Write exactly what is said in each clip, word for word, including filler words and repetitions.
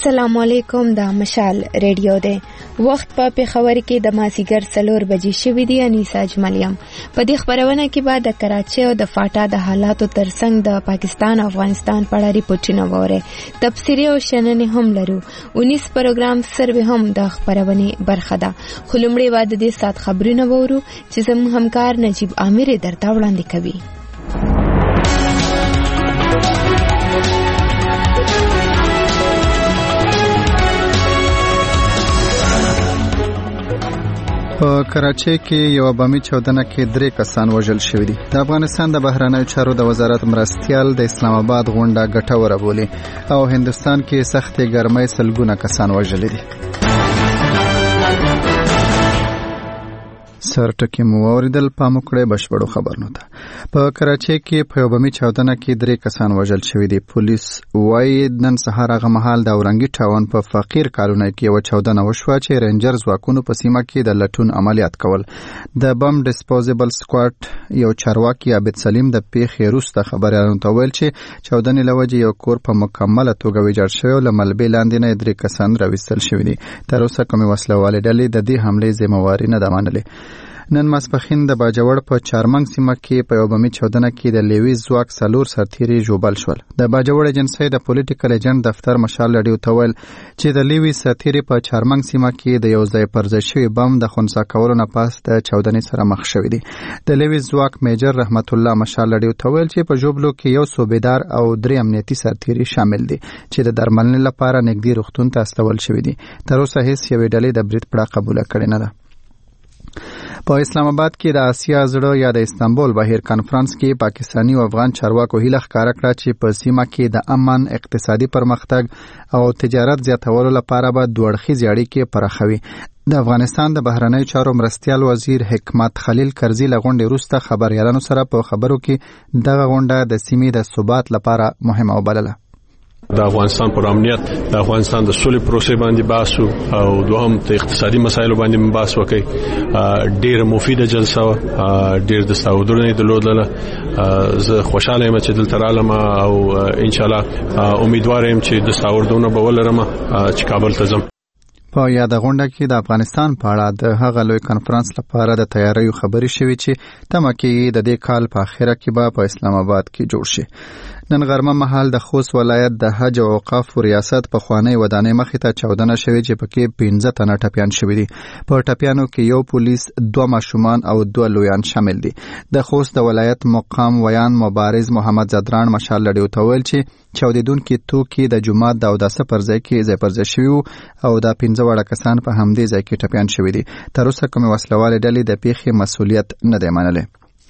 السلام علیکم. دا مشال ریډیو دی. وخت په پیښور کې د مازیګر څلور بجې شوې دي. انیسا اجملیم په دې خبرونه کې بعد د کراچۍ او د فاټا د حالاتو ترڅنګ د پاکستان او افغانستان په اړه ریپورتونه وره. تفسیری او شننې هم لرو. انیس پروګرام سروې هم د خبرونه برخه ده. خلمړي واد دې سات خبرونه وورو چې زموږ همکار نجیب عامر درته وړاندې کوي. په کراچۍ کې یو بامي چاودنه کې درې کسان وژل شوي دي. د افغانستان د بهرنیو چارو د وزارت مرستیال د اسلام آباد غونډه ګټوره بولي او هندستان کې سختې ګرمۍ سلګونه کسان وژلي دي. سر ټکی مو اوریدل پام وکړئ بشپړو خبرونو ته. په کراچۍ کې په یو بمي چاودنه کې درې کسان وژل شوي دي. پولیس وايي نن سهار هغه مهال د اورنګي ټاون په فقیر کالونۍ کې یو چاودنه وشوه چې رینجر ځواکونو په سیمه کې د لټون عملیات کول. د بم ډیسپوزیبل سکواډ یو چارواکي عابد سلیم د پیښې وروسته خبريالانو ته ویل چې چاودنې له وجې یو کور په مکمله توګه ویجاړ شوی او له ملبې لاندې نه درې کسان راوستل شوي دي. تر اوسه کومې وسلوالې ډلې د دې حملې ذمہواري نه ده منلې. نن ماسپخین د باجوړ په چارمنګ سیمه کې په یو بمي چاودنه کې د لیوي ځواک څلور سرتیري جوبل شول. د باجوړ ایجنسۍ د پولیټیکل ایجنټ دفتر مشال لډیو ته ویل چې د لیوي سرتیري په چارمنګ سیمه کې د یو ځای پر ځای شوی بم د خنثی کولو نه پاس د چاودنې سره مخ شوی دی. د لیوي ځواک میجر رحمت الله مشال لډیو ته ویل چې په جوبلو کې یو صوبیدار او درې امنیتي سرتیري شامل دي چې د درملنې لپاره نږدې روغتون ته استول شوی دي. تر اوسه هیڅ یوې ډلې د برید پړه قبول کړې نه ده. په اسلام آباد کې د آسیا زړه یا د استانبول بهیر کانفرنس کې پاکستانی او افغان چارواکو هیله ښکاره کړه چې په سیمه کې د امن، اقتصادي پرمختګ او تجارت زیاتولو لپاره به دوه اړخیزې اړیکې پراخوي. د افغانستان د بهرنیو چارو مرستیال وزیر حکمت خلیل کرزي له غونډې وروسته خبريالانو سره په خبرو کې دغه غونډه د سیمې د ثبات لپاره مهمه وبلله. د افغانستان پر امنیت، د افغانستان د سولې پروسې باندې بحث او دوهم د اقتصادي مسایلو باندې بحث وکړي. ډېر مفیده جلسه، ډېر د ستاودرونه درلودله. زه خوشاله یم چې دلته رالم او ان شاء الله امیدوار یم چې د ستاودرونه به ولرم چې کابل ته ځم. په یاد غونډه کې د افغانستان په اړه د هغه لوی کانفرنس لپاره د تیاریو خبرې شوې چې تمه کېږي د دې کال په اخره کې به په اسلام آباد کې جوړ شي. نن غرمه مهال د خوست ولایت د حج او اوقاف ریاست په خوانی ودانې مخې ته چاودنه شوې چې پکې پنځه تنه ټپیان شوي دي. په ټپیانو کې یو پولیس، دوه ماشومان او دوه لویان شامل دي. د خوست د ولایت مقام ویان مبارز محمد زدران مشال لډیو ته ویل چې چاودیدونکو توکي د جمعه د اوداسه پر ځای کې ځای پر ځای شوي او دا پنځه وړه کسان په همدې ځای کې ټپیان شوي دي. تر اوسه کومې وسلوالې ډلې د پیښې مسؤلیت نه دی منلی.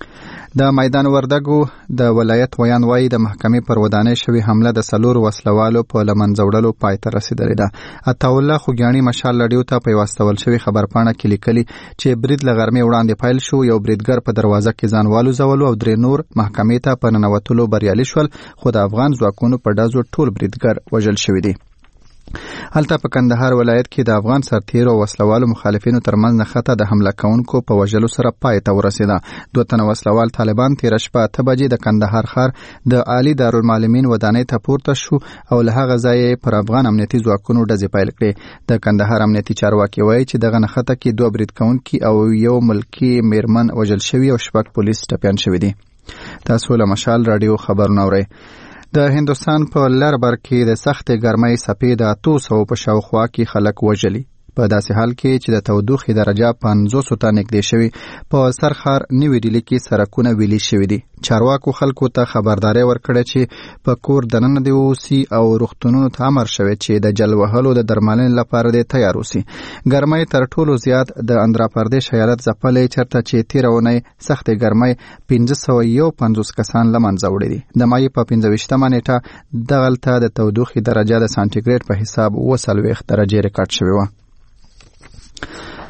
د میدان وردګو د ولایت ویان وایي د محکمې پر ودانۍ شوی حمله د څلورو وسلوالو په لمنځه وړلو پای ته رسېدلې ده. عطاالله خوږیاڼي مشال لډیو ته په یوه استول شوې خبرپاڼه کې لیکلي چې برید له غرمې وړاندې پیل شو. یو بریدګر په دروازه کې ځان والوځولو او درې نور محکمې ته په ننوتلو بریالي شول، خو د افغان ځواکونو په ډزو ټول بریدګر وژل شوي دي. هلته په کندهار ولایت کې د افغان سرتیرو او وسلوالو مخالفینو ترمنځ نښته د حمله کوونکو په وژلو سره پای ته ورسېده. دوه تنه وسلوال طالبان تېره شپه اته بجې د کندهار ښار د عالي دارالمعلمین ودانۍ ته پورته شو او له هغه ځایه پر افغان امنیتي ځواکونو ډزې پیل کړې. د کندهار امنیتي چارواکي وایي چې دغه نښته کې دوه برید کوونکي او یو ملکي میرمن وژل شوي او شپږ پولیس ټپیان شوي دي. تاسو له مشال رادیو خبرونه اورئ. د هندوستان په لر بر کې د سختې ګرمۍ څپې د اتو سوو په شاوخوا کې خلک وژلي. په داسې حال کې چې د تودوخې درجه پنځوسو ته نږدې شوي، په سرخار نوي ډیلي کې سړکونه ویلي شوي دي. چارواکو خلکو ته خبرداري ورکړه چې په کور دننه دې اوسي او روغتونونو ته امر شوی چې د جل وهلو د درملنې لپاره دې تیار اوسي. ګرمۍ تر ټولو زیات د اندرا پردیش ایالت ځپلې چرته چې تېره اونۍ سختې ګرمۍ پنځه سوه یو پنځوس کسان له منځه وړي دي. د مای په پنځه ویشتمه نیټه دغلته د تودوخې درجه د سانتیګریډ په حساب اوه څلوېښت درجې ریکارډ شوې وه.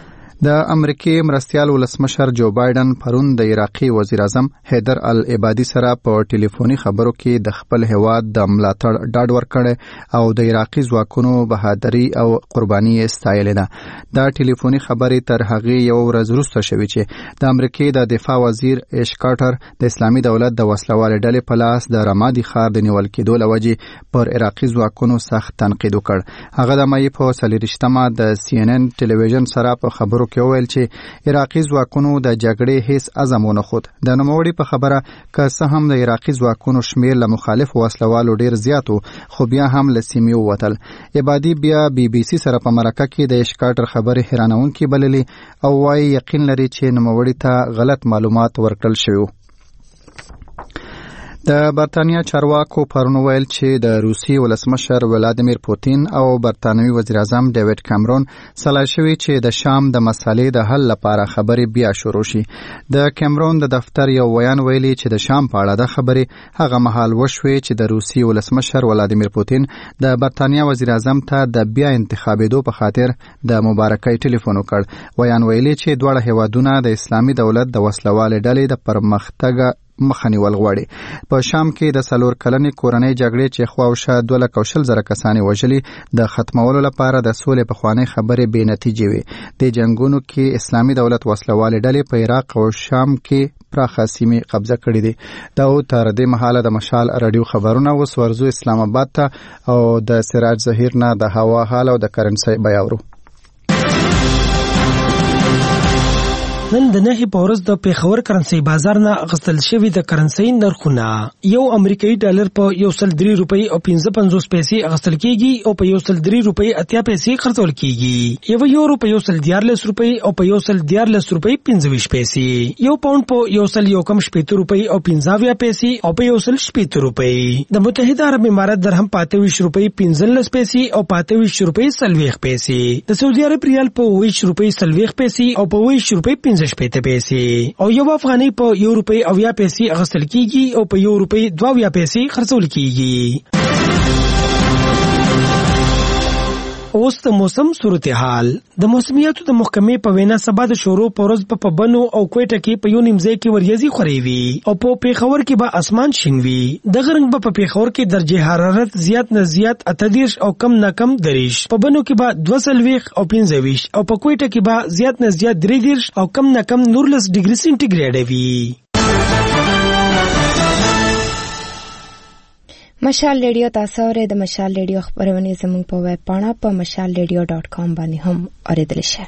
د امریکای مرستيال ولسمشر جو بایدن پرون د عراقي وزیر اعظم حیدر العبادي سره په ټلیفوني خبرو کې د خپل هیواد د ملاتړ ډاډ ورکړ او د عراقي ځواکونو بهادری او قرباني ستایلې ده. دا ټلیفوني خبرې تر هغه یو ورځ وروسته شوې چې د امریکای د دفاع وزیر ایش کارټر د اسلامي دولت د وسلوال ډلې په لاس د رمادي ښار د نیول کېدو لوجې پر عراقي ځواکونو سخت تنقید وکړ. هغه د مې په څلورشتمه د سی ان ان ټلویزیون سره په خبرو کې وویل چې عراقي ځواکونو د جګړې هیڅ عزم ونه خود. د نوموړي په خبره که څه هم د عراقي ځواکونو شمیر له مخالف وسلوالو ډیر زیاتو خو بیا هم له سیمې ووتل. عبادي بیا بي بي سي سره په مرکه کې د اشکاټر خبرې حیرانونکې بللې او وايي یقین لري چې نوموړي ته غلط معلومات ورکړل شوي. د برتانیا چارواکو پرون ویل چې د روسي ولسمشر ولادیمیر پوتین او برتانوي وزیر اعظم ډیوډ کامرون سلا شوي چې د شام د مسالې د حل لپاره خبرې بیا شروع شي. د کامرون د دفتر یو ویان ویلي چې د شام په اړه د خبرې هغه مهال وشوي چې د روسي ولسمشر ولادیمیر پوتین د برتانیا وزیر اعظم ته د بیا انتخابېدو په خاطر د مبارکۍ ټلیفون وکړ. ویان ویلي چې دواړه هیوادونه د اسلامي دولت د وسلوال ډلې د پرمختګ مخنیول غواړي. په شام کې د څلور کلنې کورنۍ جګړې چې خواوشا دوه لک او شل زره کسانې وژلي د ختمولو لپاره د سولې پخوانۍ خبرې بې نتیجې وي. د جنگونو کې اسلامي دولت وسلوالې ډلې په عراق او شام کې پراخه سیمې قبضه کړې دي. دا او تر دې مهاله د مشال رادیو خبرونه اوس ورزو اسلام آباد ته او د سراج ظهیر نه د هوا حال او د کرنسي بیاورو. نن د نهي په ورځ د پیښور کرنسي بازار نه غستل شوی د کرنسي نرخونه یو امریکایي ډالر په یو سل درې روپۍ او پنځه پنځوس پیسې غستل کیږي او په یو سل درې روپۍ اتیا پیسې خرڅول کیږي. یو یورو په یو سل دیارلس روپۍ او په یو سل دیارلس روپۍ پنځه ویشت پیسې. یو پاوند په یو سل یو کم شپېته روپۍ او پنځه اویا پیسې او په یو سل شپېته روپۍ. د متحده عرب امارات درهم پاته ویشت روپۍ پنځلس پیسې او پاته ویشت روپۍ څلوېښت پیسې. د سعودي عرب ریال په ویشت روپۍ څلوېښت پیسې او په ویشت روپۍ پنځه شپېته پیسې. او یو افغاني په یو روپۍ اویا پیسې اخیستل کیږي او په یو روپۍ دوه اویا پیسې خرڅول کیږي. اوس د موسم صورتحال. د موسمیاتو د محکمې په وینا سبا د شورو پورز په پبنو او کوټه کې په یو نیمځای کې وریځي خوري وي او په پیښور کې به اسمان شین وي. د غرنګ په پیښور کې درجه حرارت زیات نه زیات اتدیش او کم نه کم دریش. په بنو کې به دوه سلويخ او پنځه ویش او په کوټه کې به زیات نه زیات درې دیش او کم نه کم نورلس ډیګري سنټیګریډ وي. مشال ریډیو تاسو اورئ. د مشال ریډیو خبرونه زموږ په ویب پاڼه په مشال ریډیو ډاٹ کام باندې هم اوریدل شي.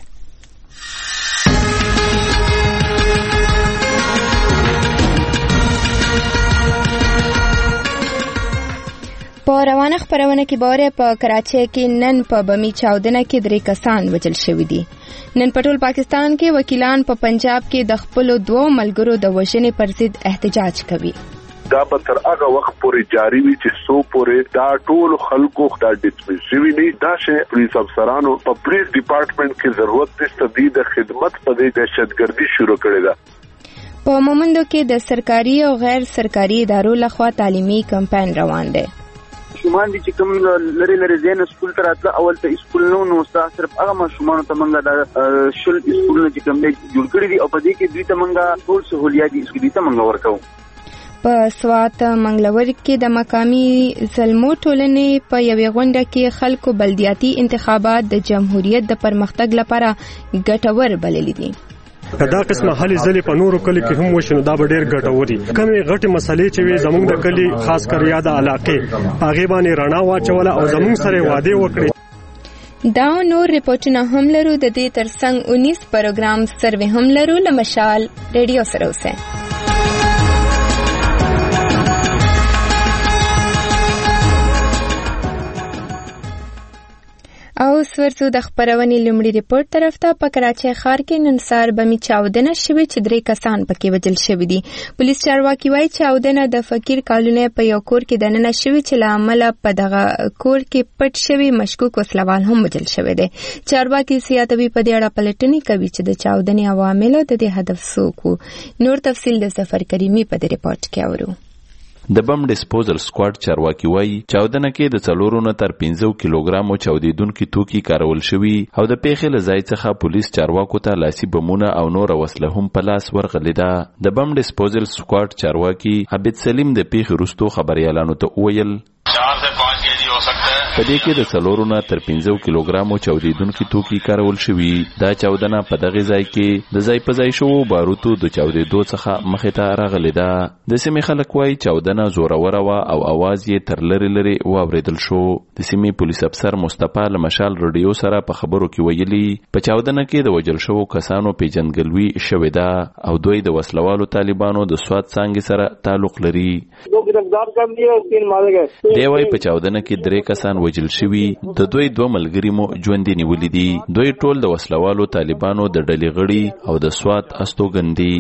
په روانه خبرونه کې باره په کراچۍ کې نن په بمی چاودنه کې درې کسان وژل شوي دي. نن په ټول پاکستان کې وکیلان په پنجاب کې د خپل دوه ملګرو د وژنې پر ضد احتجاج کوي. دا به تر هغه وخت پورې جاری وي چې سو پورې دا ټول خلکو دا ډیسپنسری وي. دا چې پولیس افسرانو په پولیس ډپارټمنټ کې ضرورت نشته دی د خدمت په دې دهشتګردي شروع کړې ده. په مومندو کې د سرکاري او غیر سرکاري ادارو لخوا تعلیمي کمپاین روان دی. شومان دي چې کوم لری لری زین سکول تر اتل اول ته سکول نو نو صرف هغه ماشومان ته منګه د شل سکول نه چې کوم جوړ کړی دي او په دې کې دوی ته منګه ټول سہولیات دي اسکو دي ته منګه ورکو. په سوات منګلور کې د مقامی زلمو ټولنې په یوې غونډه کې خلکو بلدیاتي انتخابات د جمهوریت د پرمختګ لپاره ګټور بللي دي. دا قسمه حل ځلې په نورو کلی کې هم وشنو دا به ډېر ګټوري. کمې غټې مسلې چې وي زموږ د کلی خاص کر یاد علاقې هغه باندې رڼا واچوله او زموږ سره وعده وکړي. دا نور ریپورتونه هم لرو. د دې ترڅنګ انیس پروګرام سروې هم لرو. لمشال ریډیو سره اوسئ. او سورسو د خبرونې لومړي ریپورت طرف ته. په کراچۍ ښار کې نن سهار بمي چاودنه شوې چې درې کسان پکې وژل شوي دي. پولیس چارواکي وایي چاودنه د فقیر کالونۍ په یو کور کې دننه شوې چې له امله په دغه کور کې پټ شوي مشکوک وسلوال هم وژل شوی دی. چارواکي زیاتوي په دې اړه پلټنې کوي چې د چاودنې عوامل او د دې هدف څوک و. نور تفصیل د ظفر کریمي په دې ریپورت کې اورو. د بم ډیسپوزل سکواډ چارواکي وایي چاودنه کې د څلورو نه تر پنځه کیلوګرامو چاودیدونکي توکي کارول شوي او د پیښې له ځای څخه پولیس چارواکو ته لاسي بمونه او نور وسله هم په لاس ورغلې ده. د بم ډیسپوزل سکواډ چارواکي عبد سلیم د پیښې وروسته خبريالانو ته وویل په دې کې د څلورو نه تر پنځه کیلوګرامو چاودیدونکي توکي کارول شوي. دا چاودنه په دغه ځای کې د ځای په ځای شوو باروتو د چاودېدو څخه مخې ته راغلې ده. د سیمې خلک وایي چاودنه زوروره وه او اواز یې تر لرې لرې واورېدل شو. د سیمې پولیس افسر مصطفی له مشال رادیو سره په خبرو کې ویلي په چاودنه کې د وژل شوو کسانو پیژندګلوي شوې ده او دوی د وسلوالو طالبانو د سوات څانګې سره تعلق لري. دی وایي په چاودنه کې درې کسان وژل شوي، د دوی دوه ملګري مو ژوندي نیولي دي. دوی ټول د وسلوالو طالبانو د ډلې غړي او د سوات استوګن دي.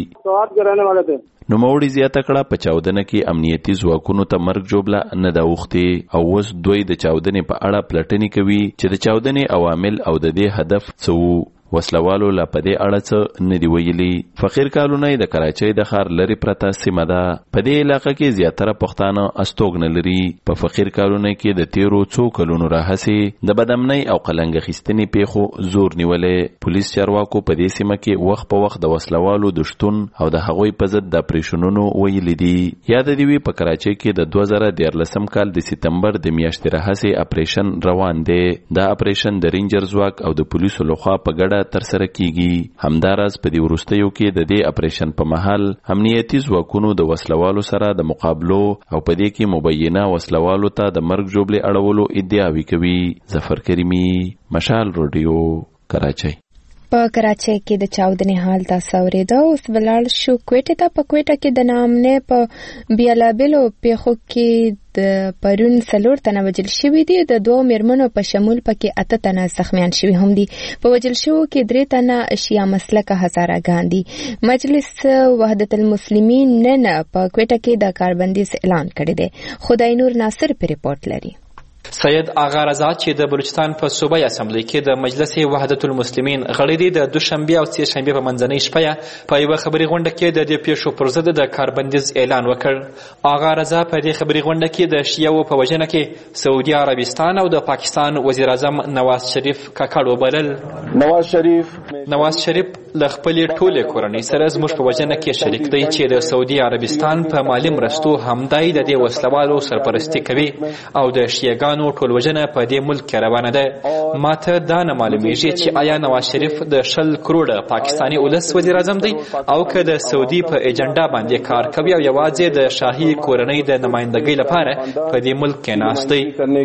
نوموړي زیاته کړه په چاودنه کې امنیتي ځواکونو ته مرګ جوړه نه ده اوښتې او اوس دوی د چاودنې په اړه پلټنې کوي چې د چاودنې عوامل او د دې هدف څه وو. وسلوالو لا په دې اړه څه نه دی ویلي. فقیر کالونی د کراچۍ د ښار لرې پرته سیمه ده. په دې علاقه کې زیاتره پښتانه استوګنه لري. په فقیر کالونی کې د تیرو څو کلونو راهیسې د بدامنۍ او قلنګ اخیستنې پیښو زور نیولې. پولیس چارواکو په دې سیمه کې وخت په وخت د وسلوالو د شتون او د هغوی په ضد د اپریشنونو ویلي دي. یاد دې وي په کراچۍ کې د دوه زره دیارلسم کال د سپتمبر د میاشتې راهیسې اپریشن روان دی. دا اپریشن د رینجر ځواک او د پولیسو لخوا په ګډه تر سره کیږي. همداراز په دې وروستیو کې د دې اپریشن په مهال امنیتي ځواکونو د وسلوالو سره د مقابلو او په دې کې مبینه وسلوالو ته د مرګ ژوبلې اړولو ادعاوې کوي. ظفر کریمی، مشال رادیو، کراچۍ. په کراچۍ کې د چاودنې حال تاسو اورېده. اوس ولاړ شو کوټې ته. په کوټه کې د ناامنۍ په بیلابیلو پیښو کې د پرون څلور تنه وژل شوي دي. د دوو میرمنو په شمول پکې اته تنه زخمیان شوي هم دي. په وژل شوو کې درې تنه شیعه مسلکه هزاراګان دي. مجلس وحدت المسلمین نن په کوټه کې د کاربندیز اعلان کړی دی. خدای نور ناصر په ریپورت لري. سید آغا رضا چې د بلوچستان په صوبایي اسمبلی کې د مجلس وحدت المسلمین غړی دی، د دوشنبه او سه شنبه په منځنۍ شپه په یو خبري غونډه کې د دې پیښو پر ضد د کاربندیز اعلان وکړ. آغا رضا په دې خبري غونډه کې د شیعو په وجنه کې سعودي عربستان او د پاکستان وزیر اعظم نواز شریف کاکړ وبلل. نواز شریف نواز شریف له خپلې ټولې کورنۍ سره زموږ په وجنه کې شریک دی چې د سعودي عربستان په مالي مرستو همدای د دې وسلوالو سرپرستی کوي او د شیعاګانو ټول وجنه په دې ملک کې روانه ده. ماته دا نه معلومیږي چې آیا نواز شریف د شل کروڑه پاکستانی ولس وزیر اعظم دی او که د سعودي په ایجنډا باندې کار کوي او یوازې د شاهي کورنۍ د نمائندګۍ لپاره په دې ملک کې ناست دی.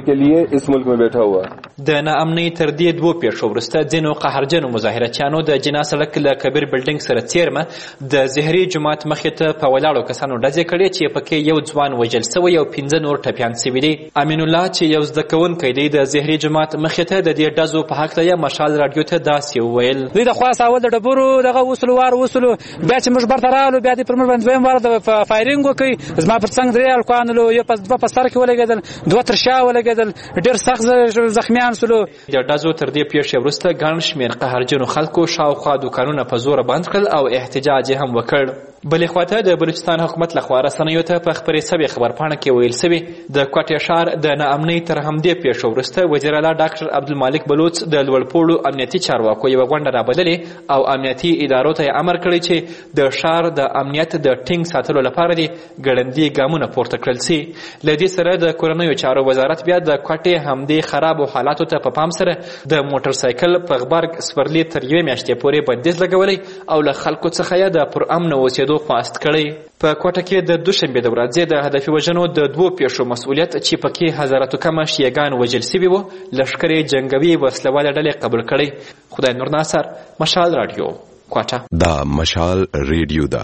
د ناامنۍ تر دې دوه پیښو وروسته ځینو قهرجنو مظاهرچیانو د جنا سړک له کبیر بلډینګ سره څیرمه د زهري جومات مخې ته په ولاړو کسانو ډزې کړې چې پکې یو ځوان وژل سوی او پنځه نور ټپیان سوي دي. امین الله چې یو زده کوونکی دی د زهري جومات مخې ته د دې ډزو په هکله یې مشال رادیو ته داسې وویل. دوی د خوا ساول د ډبرو دغه وسلو وار وسلو بیا چې موږ برته راغلو بیا دې پر موږ باندې دویم وار د فایرینګ وکړي. زما پر څنګ درې هلکان ولو، یو دوه په سر کې ولګېدل، دوه تر شا ولګېدل، ډېر سخت زخمیان سولو. د ډزو تر دې پیښې وروسته ګڼ شمېر قهرجنو خلکو شاوخوا دوکانونه په زوره بند کړل او احتجاج هم وکړ. بلې خواته د بلوچستان حکومت لخوا رسنیو ته په خپرې سوې خبرپاڼه کې ویل سوي د کوټې ښار د ناامنۍ تر همدې پیښو وروسته وزیر اعلی ډاکټر عبدالمالک بلوچ د لوړپوړو امنیتي چارواکو یوه غونډه رابللې او امنیتي ادارو ته یې امر کړی چې د ښار د امنیت د ټینګ ساتلو لپاره دې ګړندي ګامونه پورته کړل سي. له دې سره د کورنیو چارو وزارت بیا د کوټې همدې خرابو حالاتو ته په پام سره د موټر سایکل په غبرګ سپرلي تر یوې میاشتې پورې بندیز لګولی او له خلکو څخه یې د پرامن اوسېدو خواست کړی. په کوټه کې د دوشنبې د ورځې د هدفي وژنو د دوو پیښو مسؤلیت چې پکې هزارتو کمه شیعاګان وژل سوي وو لښکرې جنګوي وسلواله ډلې قبول کړی. خدای نور ناصر، مشال رادیو، کوټه. دا مشال ریډیو ده.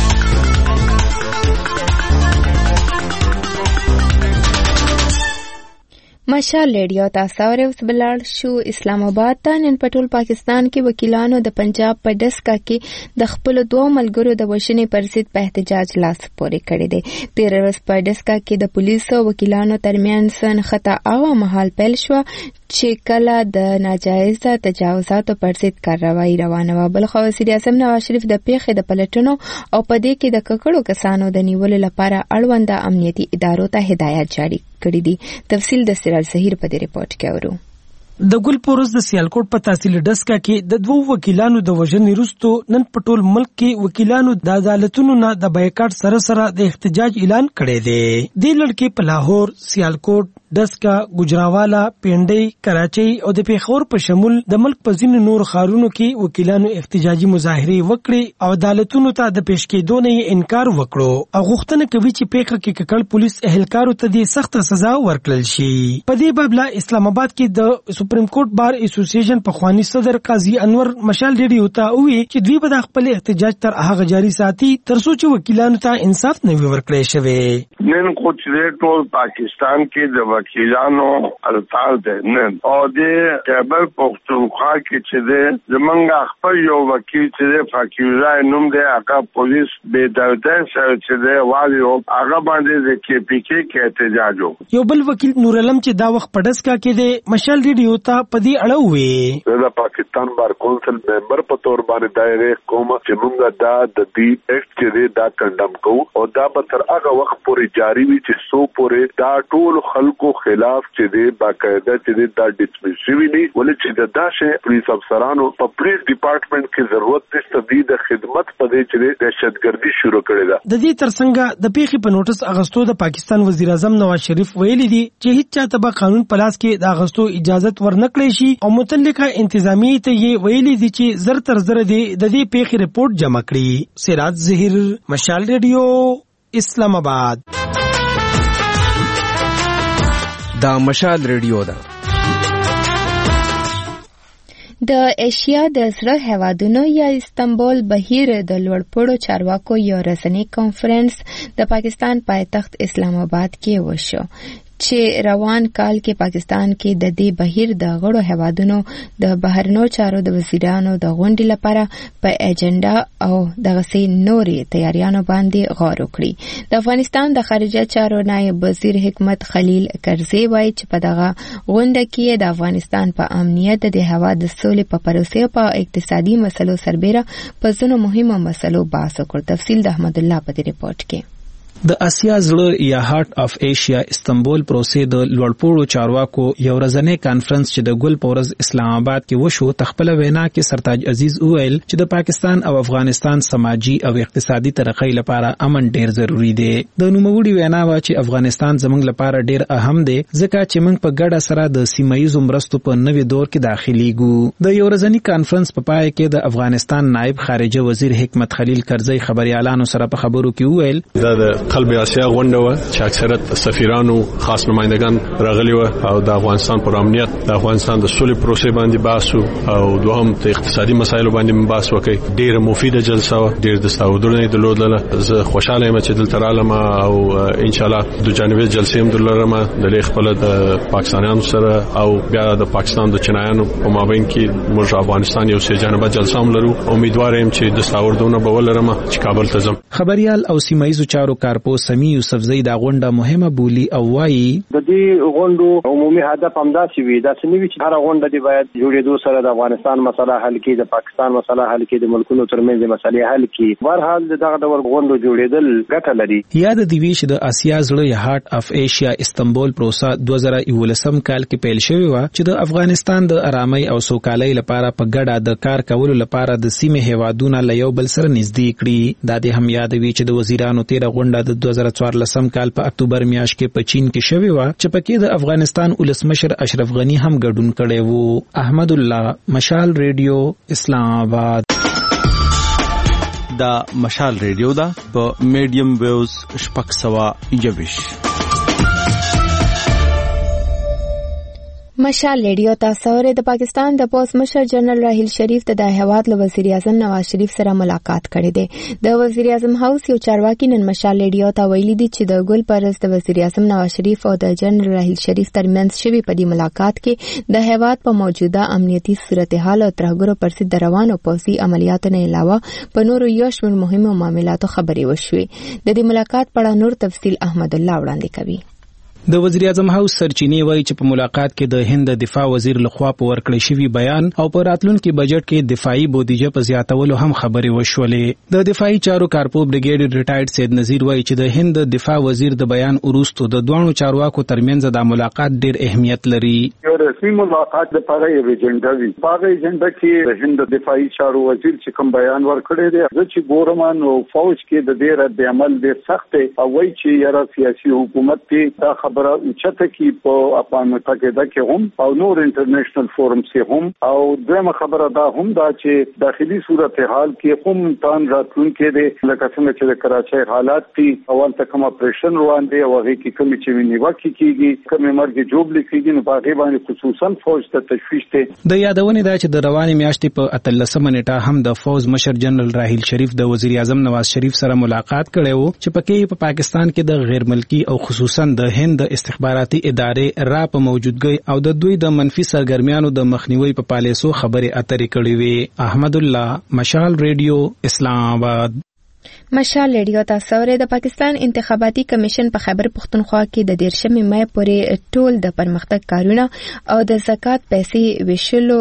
مشال ریډیو تاسو اورئ. اوس بلاړ شو اسلام آباد ته. نن په ټول پاکستان کې وکیلانو د پنجاب په ډسکا کې د خپل دوه ملګرو د وژنې پر ضد په احتجاج لاس پورې کړی دی. تېره ورځ په ډسکا کې د پولیسو وکیلانو ترمنځ نښته هغه مهال پیل شوه چې کله د ناجایز تجاوزاتو پر ضد کارروایي روانه وه. بلخوا وزیر اعظم نواز شریف د پیښې د پلټنو او په دې کې د ککړو کسانو د نیولو لپاره اړونده امنیتي ادارو ته هدایت جاری کړي دي. تفصیل د سراج ظهیر په دې ریپورت کې اورو. د ګل پورز د سیالکوټ په تحصیل ډسکا کې د دوو وکیلانو د وژنې وروسته نن په ټول ملک کې وکیلانو د عدالتونو نه د بایکاټ سره سره د احتجاج اعلان کړی دی. د لړکې په لاهور، سیالکوټ، ډسکا، ګجراوالا، پینډۍ، کراچۍ او د پیښور په شمول د ملک په ځینو نور ښارونو کې وکیلانو احتجاجي مظاهرې وکړې او عدالتونو ته د پیش کېدو نه یې انکار وکړو او غوښتنه کوي چې پیښه کې ککړ پولیس اهلکارو ته د سخته سزا ورکړل شي. په دې باب لا اسلام آباد کې د سپریم کورټ بار اسوسییشن پخوانی صدر قاضي انور مشال ډیډیو ته وی چې دوی به د خپل احتجاج تر هغه جاری ساتي تر څو چې وکیلانو ته انصاف نه وي ورکړی شوی. نن خو چې ټول پاکستان کې د وکیلانو هړتال دی نن او د خیبر پختونخوا کې چې د زمونږ خپل یو وکیل چې د فقیرای نوم دی هغه پولیس بې دردۍ سره چې د والیو هغه باندې د کې پی کې کې احتجاج وکړ. یو بل وکیل نور علم چې دا وخت په ډسکا کې د مشال ډیډیو ته په دې اړه وی د پاکستان بار کونسل ممبر په تور باندې دایره کوم چې موږ دا د دې ایکټ چې دا کنډم کوو او دا به تر هغه وخت پورې جاری وي چې سو پورې دا ټول خلکو خلاف چې دی باقاعده چې دا ډسمس شوی نه ولې چې د داشه پولیس افسرانو په پولیس ډپارټمنټ کې ضرورت د تبدید خدمت په دې چې دهشتګردي شروع کړې ده. د دې ترڅنګ د پیښې په نوټس اغستو د پاکستان وزیر اعظم نواز شریف ویلي دي چې هیڅ چاته به قانون په لاس کې د اغستو اجازه ورنکړي شي او متعلقه انتظامی ته یې ویلي دي چې زر تر زر دي د دې پیښې رپورټ جمع کړي. سراج ظهیر، مشال ریډیو، اسلام آباد. دا مشال ریډیو ده. د ایشیا د زړه هیوادونو یا استنبول بهیر د لوړپوړو چارواکو یو ورځنی کانفرنس د پاکستان پایتخت اسلام آباد کې وشو چې روان کال کې پاکستان کې د دې بهیر د غړو هیوادونو د بهرنیو چارو د وزیرانو د غونډې لپاره په ایجنډا او دغسې نورې تیاریانو باندې غور وکړي. د افغانستان د خارجه چارو نایب وزیر حکمت خلیل کرزی وایي چې په دغه غونډه کې د افغانستان په امنیت د هیواد د سولې په پروسې او په اقتصادي مسلو سربیره په ځینو مهمو مسلو بحث وکړ. تفصیل د احمد الله په دې ریپورت کې. د اسیا زړه یا هارت اف ایشیا استنبول پروسې د لوړپوړو چارواکو یو ورځنی کانفرنس چې د ګل پورز اسلام آباد کې وشو تخپل وینا کې سرتاج عزیز وویل چې د پاکستان او افغانستان سماجی او اقتصادي ترقۍ لپاره امن ډیر ضروری دی. د نوموړي وینا وا چې افغانستان زموږ لپاره ډیر اهم دی ځکه چې موږ په ګډه سره د سیمایي مرستو په نوې دور کې داخليږو. د یو ورځنی کانفرنس په پای کې د افغانستان نائب خارجه وزیر حکمت خلیل کرزی خبريالانو سره په خبرو کې وویل دا قلب اسیا غونډه و چې اکثریت سفیرانو خاص نمائندگان راغلي و او د افغانستان پر امنیت د افغانستان د سولې پروسې باندې بحث او دوهم د اقتصادي مسایلو باندې بحث وکړي. ډیره مفیده جلسه و، ډیر د ستاودرنې د لودله. زه خوشاله یم چې دلته رالم او ان شاء الله د جانبي جلسې هم درلرم د خپل د پاکستانیانو سره او بیا د پاکستان د چینایانو په مابین کې موږ افغانستان یو سه جانبه جلسه هم لرو. امیدوار یم چې د ستاوردونه به ولرم چې کابل ته ځم. خبريال او سیمایي چارو کارپو سمي یوسفزئی دا غونډه مهمه بولی او وایي د دې غونډو عمومي هدف همداسې وي دا سنوي چې هر غونډه دی باید جوړېدو سره د افغانستان مسله حل کړي، د پاکستان مسله حل کړي، د ملکونو ترمنځ مسلې حل کړي. بهرحال دغه ډول غونډو جوړېدل ګټه لري. یاد دی وی چې د اسیا زړه یا هارت اف ایشیا استنبول پروسه دوه زره یولسم کال کې پیل شوې و چې د افغانستان د آرامۍ او سوکالۍ لپاره په ګډه د کار کولو لپاره د سیمې هیوادونو له یو بل سره نږدې کړي. دا د هم یاد وی چې د وزیرانو تیر غونډه د دوه زره څوارلسم کال په اکتوبر میاشت کې په چین کې شوې و چې پکې د افغانستان ولسمشر اشرف غنی هم ګډون کړی وو. احمد الله، مشال ریډیو، اسلام آباد. دا مشال ریډیو دا په میډیم ویوز شپږ سوه یوویش. مشال ریډیو تاسو اورئ. د پاکستان د پوز مشر جنرال راحیل شریف ته د هیواد له وزیر اعظم نواز شریف سره ملاقات کړې ده. د وزیر اعظم هاوس یو چارواکي نن مشال ریډیو ته ویلي دي چې د ګل پرز د وزیر اعظم نواز شریف او د جنرال راحیل شریف ترمنځ شوی په دې ملاقات کې د هیواد په موجوده امنیتي صورتحال او ترهګرو پر ضد د روانو پوځي عملیاتو نه علاوه په نورو یو شمېر مهمو معاملاتو خبرې وشوې. د دې ملاقات په اړه نور تفصیل احمد الله وړاندې کوي. د وزیر اعظم هاوس سرچینې وایي چې په ملاقات کې د هند دفاع وزیر لخوا په ورکړی شوی بیان او په راتلونکي بجټ کې دفاعي بودیجه په زیاتولو هم خبرې وشولې. د دفاعي چارو کارپو بریګیډ ریټایرډ سید نذیر وایي چې د هند دفاع وزیر د بیان وروسته د دوه چارواکو ترمنځ د ملاقات ډېر اهمیت لري. یو رسمي ملاقات د پاره یو ایجنډا وی. هغه ایجنډا کې د هند دفاعي چارو وزیر چې کوم بیان ورکړی دی چې ګورمان او فوج کې د ډېر رد عمل ډېر سخت دی او وایي چې یاره سیاسي حکومت ته دا خبره اوچته کې په افغان متحده کې هم او نور انټرنیشنل فورم کې هم او دغه خبره دا هم دا چې داخلي صورتحال کې هم تان راتلونکي دی لکه څنګه چې د کراچۍ حالات دي اول ته کوم اپریشن روان دی او هغه کې کوم چې نیوکه کیږي کوم مرګ جوړ لیکيږي نو باغې باندې خصوصا فوج ته تشویش دی. د یادونې دا چې د رواني میاشتې په اتلسمه نیټه هم د فوج مشر جنرال راحیل شریف د وزیر اعظم نواز شریف سره ملاقات کړی وو چې پکې په پاکستان کې د غیر ملکی او خصوصا د هند استخباراتي ادارې را په موجودګۍ او د دوی د منفي سرګرمیانو د مخنیوي په پالیسو خبرې اترې کړې وي. احمد الله مشال ریډیو اسلام آباد. مشال ریډیو تاسو ورې د پاکستان انتخاباتي کمیشن په خیبر پختونخوا کې د دیرشمې مې پورې ټول د پرمختګ کارونه او د زکات پیسې ویشلو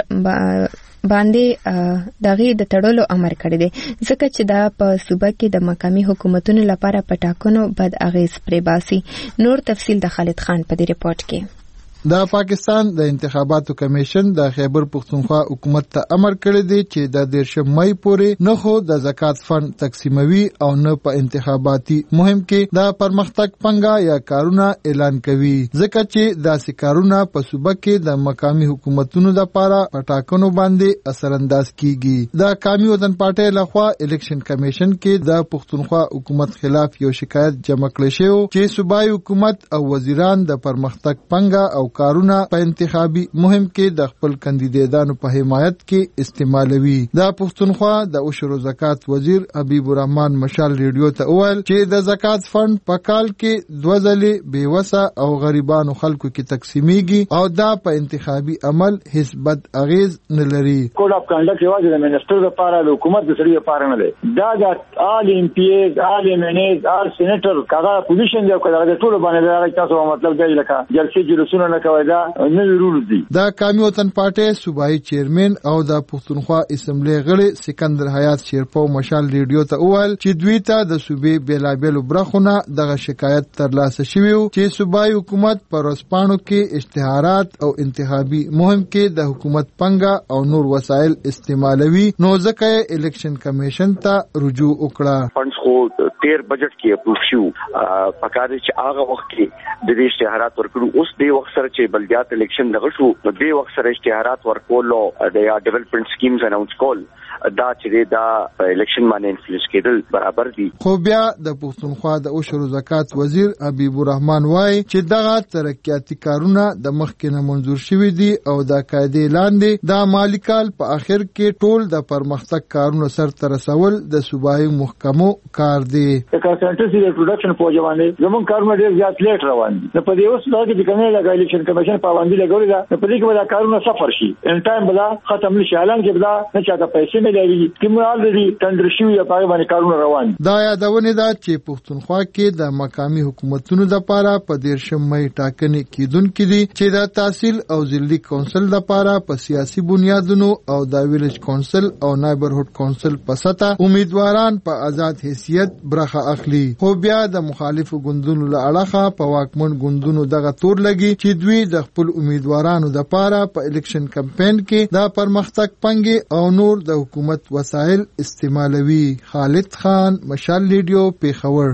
باندې دغه د تړلو امر کړی دی ځکه چې دا په صوبه کې د مقامي حکومتونو لپاره پټاکنو بد اغیز پرې باسي. نور تفصیل د خالد خان په دې ریپورت کې. د پاکستان د انتخاباتو کمیشن د خیبر پختونخوا حکومت ته امر کړی دی چې د دیرشم مې پورې نه خو د زکات فند تقسیموي او نه په انتخاباتي مهم کې د پرمختګ پنګا یا کارونه اعلان کوي ځکه چې داسې کارونه په صوبه کې د مقامي حکومتونو لپاره پټاکنو باندې اثر انداز کیږي. د قومي وطن پارټي لخوا الیکشن کمیشن کې د پختونخوا حکومت خلاف یو شکایت جمع کړی شو چې صوبایي حکومت او وزیران د پرمختګ پنګا او کارونه په انتخابي مهم کې د خپل کاندیدانو په حمایت کې استعمالوي. د پښتونخوا د عشر زکات وزیر حبیب الرحمن مشال ریډیو ته وویل چې د زکات فند په کال کې دوه ځلې بیوسه او غریبانو خلکو کې تقسیمیږي او دا په انتخابي عمل هیڅ بد اغیز نه لري. کوډ اف کنډکټ یوازې د منسټر لپاره د حکومت د سړي لپاره نه دی. دا د آل ایم پی ایز آل ایم ان ایز آل سېنیټر کاغه پوزیشن دی او کله ټول باندې دا تاسو مطلب دی لکه جلسې جلوسونه نه د قومي وطن پارټي صوبایي چیرمن او د پښتونخوا اسمبلی غړي سکندر حیات شیرپو مشال ریډیو ته وویل چې دوی ته د صوبې بیلابیلو برخونه دغه شکایت ترلاسه شوی و چې صوبایي حکومت پر ورځپاڼو کې اشتهارات او انتخابي مهم کې د حکومت پنګا او نور وسایل استعمالوي نو ځکه الیکشن کمیشن ته رجوع وکړه. فندز خو تیر بجټ کې اپروف شو پکاره چې هغه وخت کې د اشتهارات ورکړو اوس د وخت سره چې بلدیات الیکشن دغه شو نو د وخت سره اشتهارات ورکول او د ډیولپمنٹ سکیمز اناونس کول دا چې دا الیکشن باندې انفلوئنس کېدل برابر دي. خو بیا د پښتونخوا د عشر زکات وزیر حبیب الرحمن وایي چې دغه ترقیاتي کارونه د مخکې نه منظور شوي دي او د قاعدې لاندې د مالی کال په اخر کې ټول د پرمختګ کارونو سرته رسول د صوبایي محکمو کار دی. د کانسنټریسي د پروډکشن په ځوانې زموږ کارونه ډېر زیات لیټ روان دي. په دې اوس لږ د کنه د الیکشن کمیشن پابندي لګولې ده په دې کې ولا کارونه سفر شي ان ټایم بلا ختم نشي حالان کې بلا نه چاته پیسې لري کوم الریډي تندر شوی په باندې کارونه روان. دا یادونه ده چې پښتونخوا کې د مقامي حکومتونو لپاره په دیرشم مې ټاکنې کیدونکې دي چې د تحصیل او ضلعي کونسل لپاره په سیاسي بنیادونو او د ویلج کونسل او نایبرهوډ کونسل په سطح امیدواران په آزاد حیثیت برخه اخلي. خو بیا د مخالفو ګوندونو له اړخه په واکمن ګوندونو دغه تور لګي چې دوی د خپل امیدوارانو لپاره په الیکشن کمپاین کې د پرمختګ پنګي او نور د حکومت وسایل استعمالوي. خالد خان مشال ریډیو پیښور.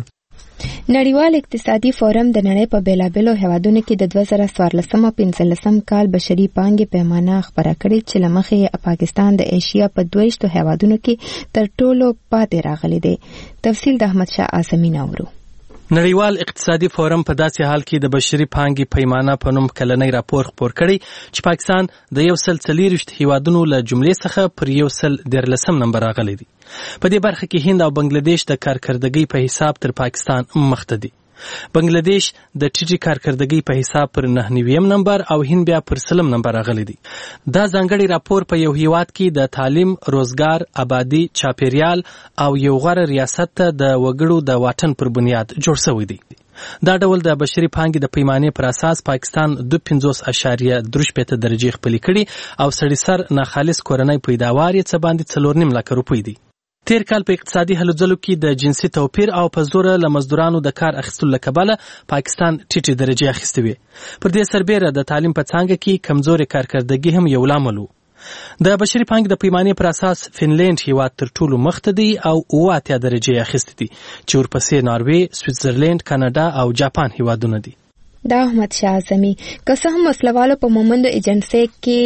نړیوال اقتصادي فورم د نړۍ په بیلابیلو هیوادونو کې د دوه زره څوارلسم او پنځلسم کال بشري پانګې پیمانه خبره کړې چې له مخې پاکستان د ایشیا په دویشتو هیوادونو کې تر ټولو پاتې راغلی دی. تفصیل د احمد شاه اعظمي نورو. نړیوال اقتصادي فورم په داسې حال کې د بشري پانګې پیمانه په نوم کلنی راپور خپور کړی چې پاکستان د یو سل څلوېښت هیوادونو له جملې څخه پر یو سل دیارلسم نمبر راغلی دی. په دې برخه کې هند او بنگلاديش د کارکردګۍ په حساب تر پاکستان مخته دي. بنگلاديش د ټیټي کارکردګۍ په حساب پر نه نویم نمبر او هند بیا پر سلم نمبر راغلی دی. دا ځانګړی راپور په یو هیواد کې د تعلیم، روزګار، آبادی، چاپیریال او یو غوره ریاست ته د وګړو د واټن پر بنیاد جوړ شوی دی. دا ډول د بشري پانګې د پیمانې پر اساس پاکستان دوه پنځوس اشاریه درې شپېته درجې خپلې کړي او سړي سر ناخالص کورنۍ پیداوار یې څه باندې څلور نیم لکه روپۍ دي. تیر کال په اقتصادي هلو ځلو کې د جنسي توپیر او په زوره له مزدورانو د کار اخیستلو له کبله پاکستان ټیټې درجې اخیستې وې. پر دې سربیره د تعلیم په څانګه کې کمزورې کارکردګي هم یو لامل و. د بشري پانګې د پیمانې پر اساس فنلند هیواد تر ټولو مخته دی او اوه اتیا درجې اخیستې دي چې ورپسې ناروې، سویټزرلند، کاناډا او جاپان هیوادونه دي. دا احمد شاه اعظمي که څه هم وسلوالو په مومندو ایجنسۍ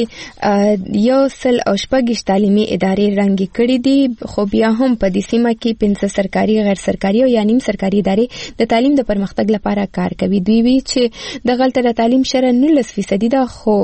کې یو سل او شپږ تعلیمي ادارې رنګې کړي دي، خو بیا هم په دې سیمه کې پنځه سرکاري، غیر سرکاري او یا نیم سرکاري ادارې د تعلیم د پرمختګ لپاره کار کوي. دوی وی چې دغلته د تعلیم شرح نولس فیصدي ده، خو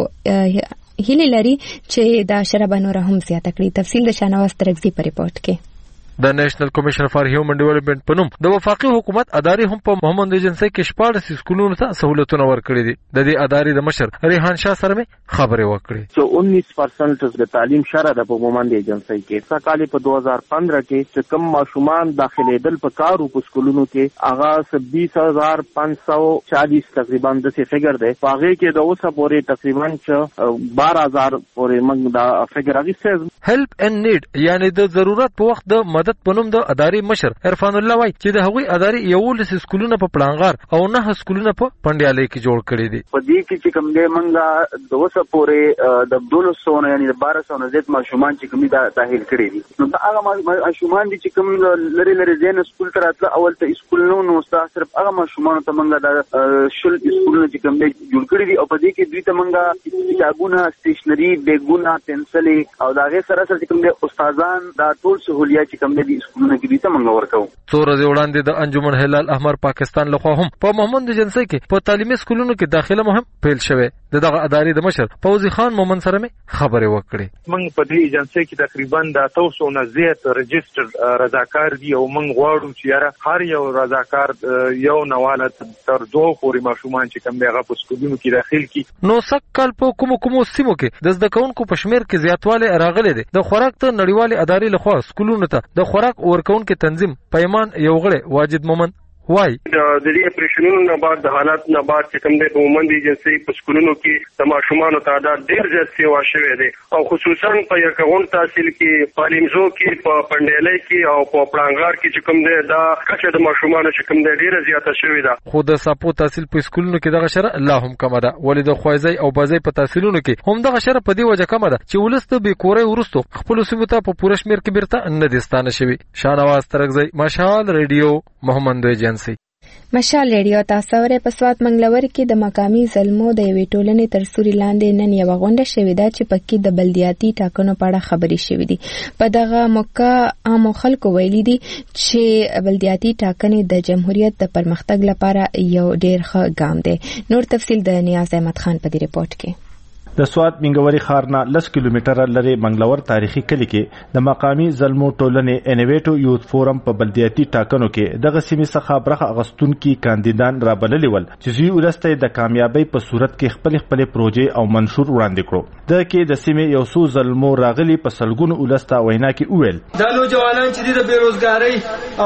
هیله لري چې دا شرح به نوره هم زیاته کړي. تفصیل د شاهنواز ترکزي په ریپورت کې. د نېشنل کمیشن فار هیومن ډیولپمنٹ په نوم د وفاقي حکومت ادارې هم په محمد ایجنسۍ کې شپاړس سکولونو ته سہولتونه ورکړي دي. د دې ادارې د مشر ریحان شاه سره مې خبرې وکړې. چې انیس پرسنټ د تعلیم شرح د په محمد ایجنسۍ کې څه کال په دو هزار پندرہ کې چې کم ماشومان داخليدل په کارو په سکولونو کې هغه بیس هزار پانچ سو چالیس تقریبا د څه فګر دی. هغه کې د اوسه پورې تقریبا چې بارہ هزار پورې موږ دا فګر اغوسته. هیلپ اینڈ نیډ یعنی د ضرورت په وخت د مدد په نوم د ادارې مشر عرفان الله وای چې د هغوی ادارې یولس سکولونه په پلانغار او نه سکولونه په پندیالۍ کې جوړ کړي دي. په دې کې چې کوم دې منګه د اوسه پورې د دولس سو نه یعنی د بارہ سو نه زیات ماشومان چې کوم دا داخل کړي دي. نو دا هغه ماشومان دي چې کوم لري لري زین سکول ته راتله اول ته سکول نو نو صرف هغه ماشومان ته منګه د شل سکولونه چې کوم دې جوړ کړي دي او په دې کې دوی ته منګه کتابونه، سټیشنري، بیگونه، پنسلې او دا غي سره سره چې کوم دې استادان دا ټول سہولیات چې کوم دې سکولونه کې دي ته منګه ورکو. څو ورځې وړاندې د انجمن هلال احمر پاکستان لخوا هم په محمد ایجنسۍ کې په تعلیمي سکولونو کې داخله مهم پیل شوه. دغه ادارې د مشر فوزي خان مومن سره مې خبرې وکړې. موږ په دې ایجنسۍ کې تقریبا د تاسو نه زیات رجستر رضاکار دي او موږ غواړو چې یاره هر یو رضاکار یو نواله تر دوه پورې ماشومان چې کوم دغه په سکولونو کې داخل کی. نو سکل په کوم کوم سیمو کې د زده کوونکو په شمیر کې زیاتوالی راغلی دی. د خوراک ته نړیوالې ادارې لخوا سکولونو ته د خوراک ورکوونکو تنظیم پیمان یو غړی واجد مومن وای د دې اپریشنونو نه بعد د حالات نه بعد چې کوم د مومند ایجنسۍ په سکولونو کې د ماشومانو تعداد ډیر زیات سیوا شوی دی او خصوصا په یکون تحصیل کې په لیمزو کې په پندیلۍ کې او په پړانګار کې چې کوم دی دا کچه د ماشومانو چې کوم دی ډیره زیاته شوې ده. خو د ساپو تحصیل په سکولونو کې دغه شرح لا هم کم ده. ولې د خوازی او بازی په تحصیلونو کې هم دغه شرح په دې وجه کم ده چې ولست به کوري ورستو خپل سیمه ته په پوره شمیر کې بیرته نه دستانه شوی. شاهنواز ترکزی، مشال ریډیو، محمد ایجنسۍ. مشال ریډیو تاسو ورې په سوات منګلور کې د مقامی ظلمو د یوې ټولنې تر سوري لاندې نن یو غونډه شوې ده چې پکې د بلدیاتي ټاکنو په اړه خبرې شوې دي. په دغه موقع عامو خلکو ویلي دي چې بلدیاتي ټاکنې د جمهوریت د پرمختګ لپاره یو ډېر ښه ګام دی. نور تفصیل د نیاز احمد خان په دې ریپورت کې. د سوات منګوري ښار نه لس کیلومتره لري منګلور تاریخي کلی کې د مقامی ظلمو ټولنې انیویټو یوث فورم په بلدیاتي ټاکنو کې دغه سیمې څخه برخه اغستونکي کاندیدان رابللي ول چې دوی ورسته د کامیابی په صورت کې خپل خپل پروژې او منشور وړاندې کړو. د کې د سیمې یو څو ظلمو راغلي په سلګونو ولسته وینا کې وویل دا نوجوانان چې د بیروزګاری او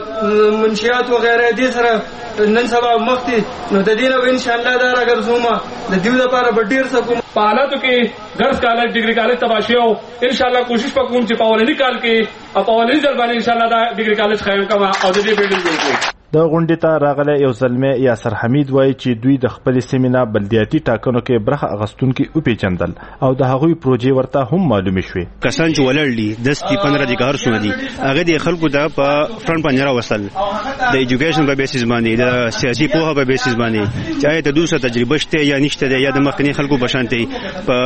د منشیات و غیره دي سره نن سبا مخکې نو د دې نه ان شاء الله دا راګرځوم د دیو لپاره به ډیر څه کوم. په حالاتو کې ګرځ کالج ډیګري کالج تباشي او ان شاء الله کوشش وکوم چې په اولنی کال کې په اولنی ځل باندې ان شاء الله دا ډیګري کالج قائم کما او د دې بلډینګ جوړ کړم. د غونډې ته راغلی یو زلمی یاسر حمید وایي چې دوی د خپل سیمینار بلدیاتي ټاکنو کې برخه اغستونکي وپیژندل او د هغوی پروژې ورته هم معلومې شوې. کسان چې ولړ دي دس کی پندرہ دیګار شو دي هغه د خلکو د په فرنٹ باندې راوصل د ایجوکیشن په بیسیس باندې د سیاسي پوهه په بیسیس باندې چې آیا ته دوسه تجربه شته یا نشته یا د مخکنی خلکو بشانتي په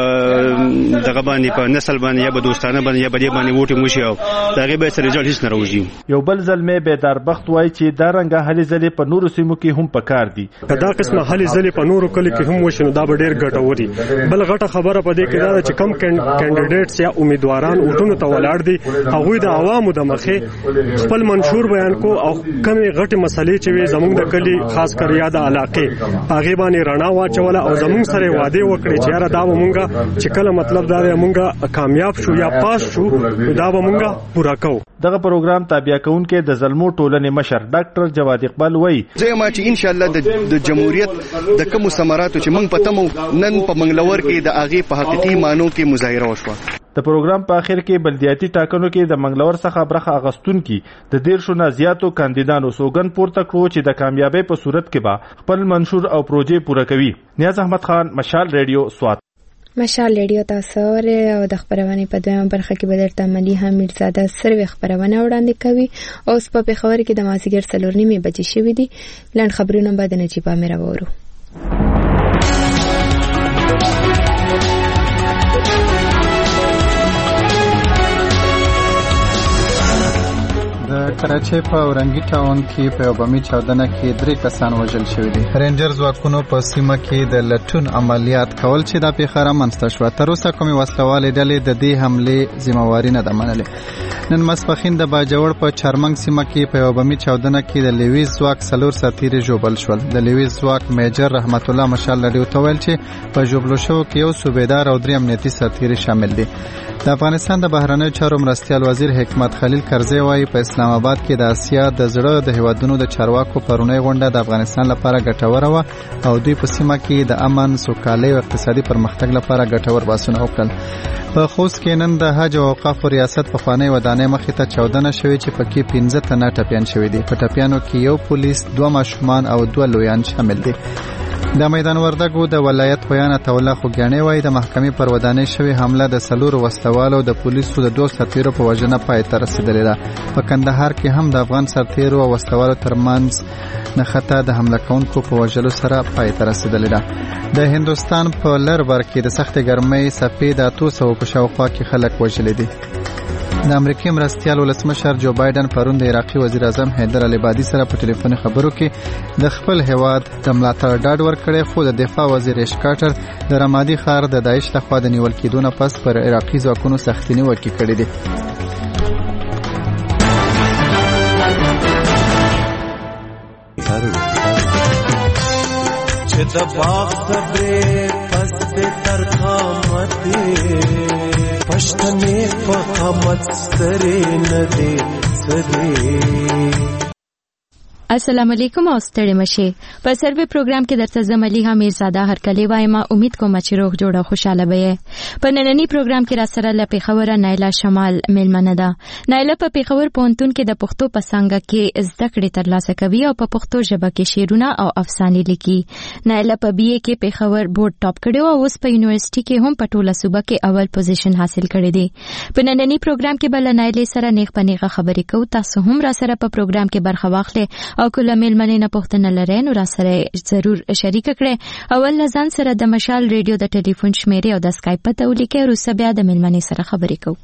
دغه باندې په نسل باندې یا په دوستانه باندې یا په دې باندې ووټ موشي او دا غي به سره ريزلټ هیڅ نه راوځي. یو بل زلمی بیدار بخت وایي چې دا رنګه هلي ځلې په نورو سیمو کې هم پکار دي. دا قسمه هلي ځلې په نورو کلی کې هم وشي نو دا به ډېر ګټور دي. بل غټه خبره په دې کې دا چې کم کینډیډیټس یا امیدواران وټونو ته ولاړ دي هغوی د عوامو د مخې خپل منشور بیان کو او کمې غټې مسلې چې وي زموږ د کلی خاص کر یا د علاقې هغې باندې رڼا واچوله او زموږ سره وعدې وکړې چې یاره دا به مونږه چې کله مطلب دا دی مونږه کامیاب شو یا پاس شو دا به مونږه پوره کوو. دغه پروګرام تابع کونکي د زلمو ټولنې مشر ډاکټر جواد اقبال وایي زه ما چې ان شاء الله د جمهوریت د کوم ثمراتو چې موږ پتمو نن په منګلور کې د اغه په حقيقي مانو کې مظاهره وشوه. د پروګرام په اخر کې بلدیاتي ټاکنو کې د منګلور څخه برخه اغستون کې د دیرشو نه زیاتو کاندیدانو سوګن پورته کړو چې د کامیابی په صورت کې به خپل منشور او پروژې پوره کوي. نیاز احمد خان، مشال ریډیو، سوات. مشال ریډیو تاسو او د خبرونه په دویمه برخه کې به درته ملي حمید زاده سروي خبرونه وړاندې کوي. اوس په پیښور کې د مازیګر څلور نیمې بجې شوې دي. لاند خبرونه به د نجيبه مې راوړو. د کراچۍ په اورنګي ټاون کې په یو بمي چاودنه کې درې کسان وژل شوي دي. رینجر ځواکونو په سیمه کې د لټون عملیات کول چې د پیښه رامنځته شوه. تر اوسه کومې وسلوالې ډلې د دې حملې ذمہواري نه ده منلې. نن ماسپښین د باجوړ په چارمنګ سیمه کې په یو بمي چاودنه کې د لیویز ځواک څلور سرتیري ژوبل شول. د لیویز ځواک میجر رحمت الله مشال لري ته ویل چې په ژوبلو شو کې یو صوبیدار او درې امنیتي سرتیري شامل دي. د افغانستان د بهرنیو چارو مرستیال وزیر حکمت خلیل کرزی وايي په اسلام آباد کې د اسیا د زړه د هیوادونو د چارواکو پرونی غونډه د افغانستان لپاره ګټوره و او دوی په سیمه کې د امن، سوکالۍ او اقتصادي پرمختګ لپاره ګټور بحثونه وکړل. په خوست کې نن د حج او اوقاف ریاست په خوانی ودانۍ مخې ته چاودنه شوې چې پکې پنځه تنه ټپیان شوي دي. په ټپیانو کې یو پولیس، دوه ماشومان او دوه لویان شامل دي. د میدان وردګو د ولایت ویان توله خوګانی وای د محکمې پر ودانۍ شوی حمله د سلور وسلوالو د پولیسو د دوه سرتیرو په وژنه پای ته رسیدلې ده. په کندهار کې هم د افغان سرتیرو او وسلوالو ترمنځ نښته د حمله کوونکو په وژلو سره پای ته رسیدلې ده. د هندستان په لر بر کې د سخت ګرمۍ څپې د اتو سوو په شاوخوا کې خلک وژلي دي. د امریکای مرستیال ولسمشر جو بایدن پرون د عراقي وزیر اعظم حیدر العبادي سره په ټلیفوني خبرو کې د خپل هواد د ملاتړ ډاډ ورکړی، خو د دفاع وزیر ایش کارټر د رمادي ښار د داعش لخوا د نیول کېدو نه پس پر عراقي ځواکونو سختې نیوکې کړې دي. چې د باغ صبرې پس د ترخامتې پښتنې په قامت سترې نه دي سرې. السلام علیکم او ستړي مشه. په سروي پروګرام کې درته زملي حمید زاده هر کلی وایم. امید کوم چې روغ جوړه خوشاله وي. په نننی پروګرام کې را سره ل پیښور نایله شمال ملمنه ده. نایله په پیښور پونتون کې د پښتو پسنګ کې زده کړې ترلاسه کوي او په پښتو ژبه کې شعرونه او افسانې لیکي. نایله په بي اي کې پیښور بورډ ټاپ کړو او اوس په یونیورسيټي کې هم په ټوله صوبه کې اول پوزیشن حاصل کړی دی. په نننی پروګرام کې بل نایله سره نیغ پنیغه خبرې کوو. تاسو هم را سره په پروګرام کې برخه واخلئ او کله ملمنې نه پوښتنه لرئ نو را سره ضرور شریک کړئ. اول لزان سره د مشال ریډیو د ټلیفون شمیرې او د اسکایپ پته ولیکئ. وروسته بیا د ملمنې سره خبرې کوو.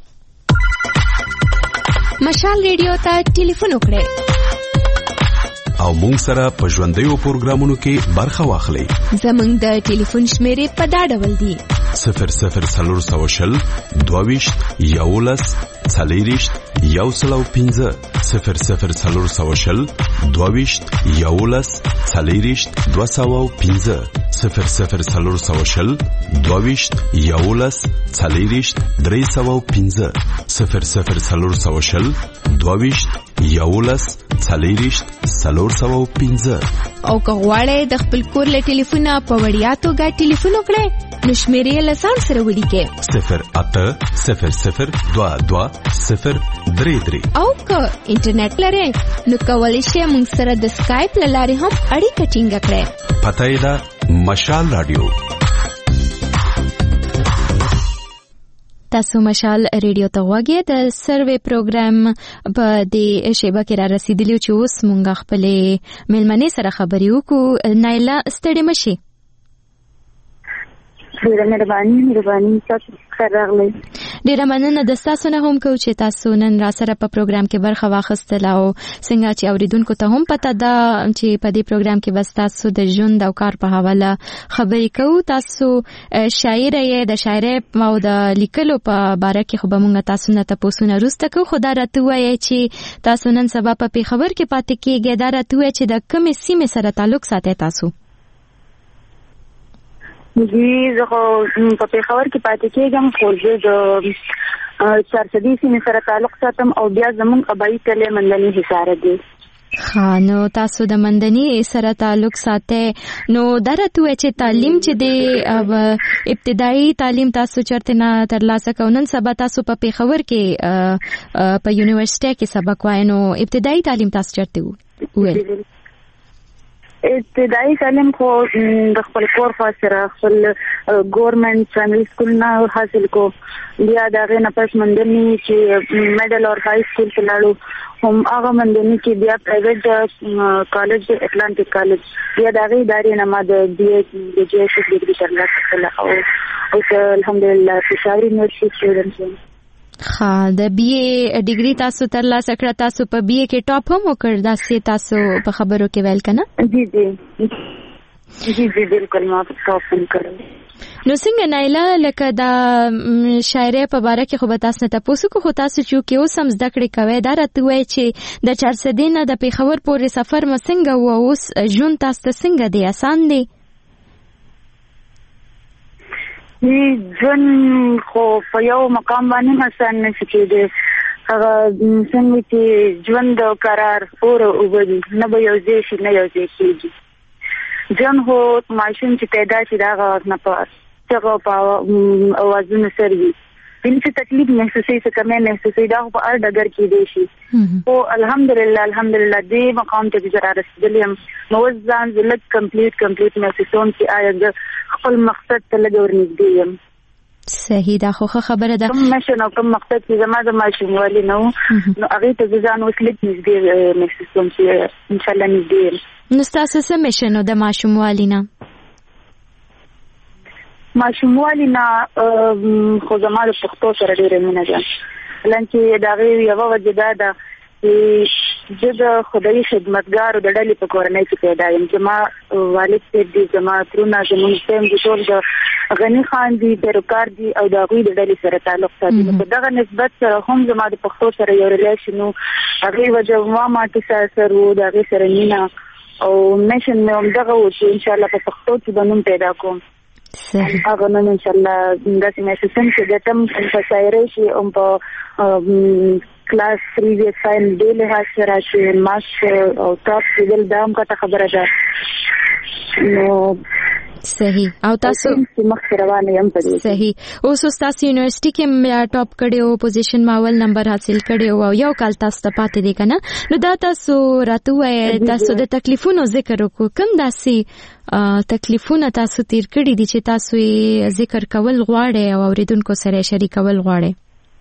مشال ریډیو ته ټلیفون وکړئ او مونږ سره په ژوندیو پروګرامونو کې برخه واخلئ. زمونږ د ټلیفون شمیرې په دا ډول دي: صفر صفر څلور سوه شل دوه ویشت یولس څلېرویشت یو سل او پنځه صفر صفر څلور سوه شل دوه ویشت یولس څلېرویشت دوه سوه او پنځه صفر صفر څلور سوه شل دوه ویشت یولس څلېرویشت درې سوه او پنځه صفر صفر څلور سوه شل دوه ویشت یولس څلېرویشت څلور سوه او پنځه. او که غواړئ د خپل کور له ټلیفونه په وړیا توګه ټلیفون وکړئ نو شمیرې له ځان سره ولیکئ: صفر اته صفر صفر دوه دوه صفر درې درې. او که انټرنیټ لرئ نو کولی شئ موږ سره د سکایپ له لارې هم اړیکه ټینګه کړئ. پته یې ده مشال رادیو. تاسو مشال ریډیو ته غواګئ. د سروي پروګرام په دې شیبه کې را رسیدلی چې اوس مونږ خپلې مېلمنې سره خبرې وکړو. نایله ستړې مشي. ډیره مهرباني مهرباني تاسو خیر راغلی. ډیره مننه د تاسو نه هم کو چې تاسو نن را سره په پروګرام کې برخه واخیستل او څنګه چې اوریدونکو ته هم پته ده چې په دې پروګرام کې بس تاسو د ژوند او کار په حواله خبرې کوو. تاسو شاعر یې، د شاعرۍ او د لیکلو په باره کې خو به مونږ تاسو نه تاسو نه وروسته کوو. خو دا راته وایي چې تاسو نن سبا په پیښور کې پاتې کېږئ. دا راته وایي چې د کومې سیمې سره تعلق ساتئ تاسو؟ جی زه خو په پېښور کې پاتې کېږم خو زه د چارسدي سیمې سره تعلق ساتم او بیا زموږ قبایي کلی مندني حصار دی. ها نو تاسو د مندني سره تعلق ساتئ نو درته وای چې تعلیم چې د ابتدایي تعلیم تاسو چرته نه ترلاسه کوونن سبا تاسو په پېښور کې په یونیورسيټي کې سبق وای نو ابتدایي تعلیم تاسو چرته وای؟ ابتدایي تعلیم خو د خپل کور خوا سره خپل ګورنمنت پرایمري سکول نه حاصل کو بیا د هغې نه پس مندني چې میډل اور های سکول کې لاړو هم هغه مندني کې بیا پرایویټ کالج اټلانټیک کالج بیا د هغې ادارې نه ما د بي اے د جي ایس ډګري ترلاسه کړله او اوس الحمدلله پېښور یونیورسټي سټوډنټ یم. ها د بي اے ډیګري تاسو ترلاسه کړه تاسو په بي اے کې ټاپ هم وکړ دا سي تاسو په خبرو کې ویل کنه؟ جی جی جی جی بالکل ما په ټاپ هم کړل. نو څنګه نایلا لکه دا شاعرۍ په باره کې خو به تاسو نه تاسو کو خو تاسو چې اوس هم زده کړې کوئ دا راته وایي چې د چارسدي نه د پېښور پورې سفر مو څنګه و اوس ژوند تاسو ته څنګه دی آسان دی؟ وی ژوند خو په یو مقام باندې آسان نشي کېدی هغه څنګه چې ژوند د قرار اور وګړي نه به یو ځای شي نه یو ځای کېږي ژوند خو ماشوم چې پیدا شي دا هغه نه په څغه په اوازونو سره وي چې تکلیف محسوسوي څه کمی محسوسوي دا خو په هر ډګر کې دی شي خو الحمدلله الحمدلله دې مقام ته چې را رسېدلی یم نو اوس ځان زه لږ کمپلیټ کمپلیټ محسوسوم چې آیا زه خپل مقصد ته لږ ورنږدې یم. صحیح دا خو خبره ده. کوم مشن او کوم مقصد چې زما د ماشوموالي نه و نو هغې ته زه ځان اوس لږ نږدې محسوسوم چې انشاءالله نږدې یم. نو ستاسو څه مشن و د ماشوموالي نه؟ ماشوموالي نه خو زما د پښتو سره ډېره مینه ده حالانکې د هغې یوه وجه دا ده چې زه د خدایي خدمتګارو د ډلې په کورنۍ کې پیدا یم. زما والد صاحب دي زما ترونه زموږ صاحب دي ټول د غني خان دي پیروکار دي او د هغوی د ډلې سره تعلق ساتي نو په دغه نسبت سره هم زما د پښتو سره یو ریلیشن و هغې وجه ما ماټې سره سره و د هغې سره مینه او مشن مې همدغه و چې انشاءالله په پښتو کې به نوم پیدا کوم. هغه نن انشاءالله داسې محسوسوم چې ګټم په شاعرۍ کې هم په کلاس پریویس فاین ډې لحاظ سره چې ماس او ټاپ کېدل دا هم ګټه خبره ده. نو صحیح او تاسو مخکې روانه یم په دې صحیح اوس تاسو یونیورسيټي کې ټاپ کړی او پوزیشن ماول نمبر حاصل کړی او یو کال تاسو ته پاتې دی کنه نو دا تاسو راته وایي تاسو د تکلیفونو ذکر وکړو کوم داسې تکلیفونه تاسو تیر کړی دي چې تاسو یې ذکر کول غواړئ او اوریدونکو سره شریکول غواړئ؟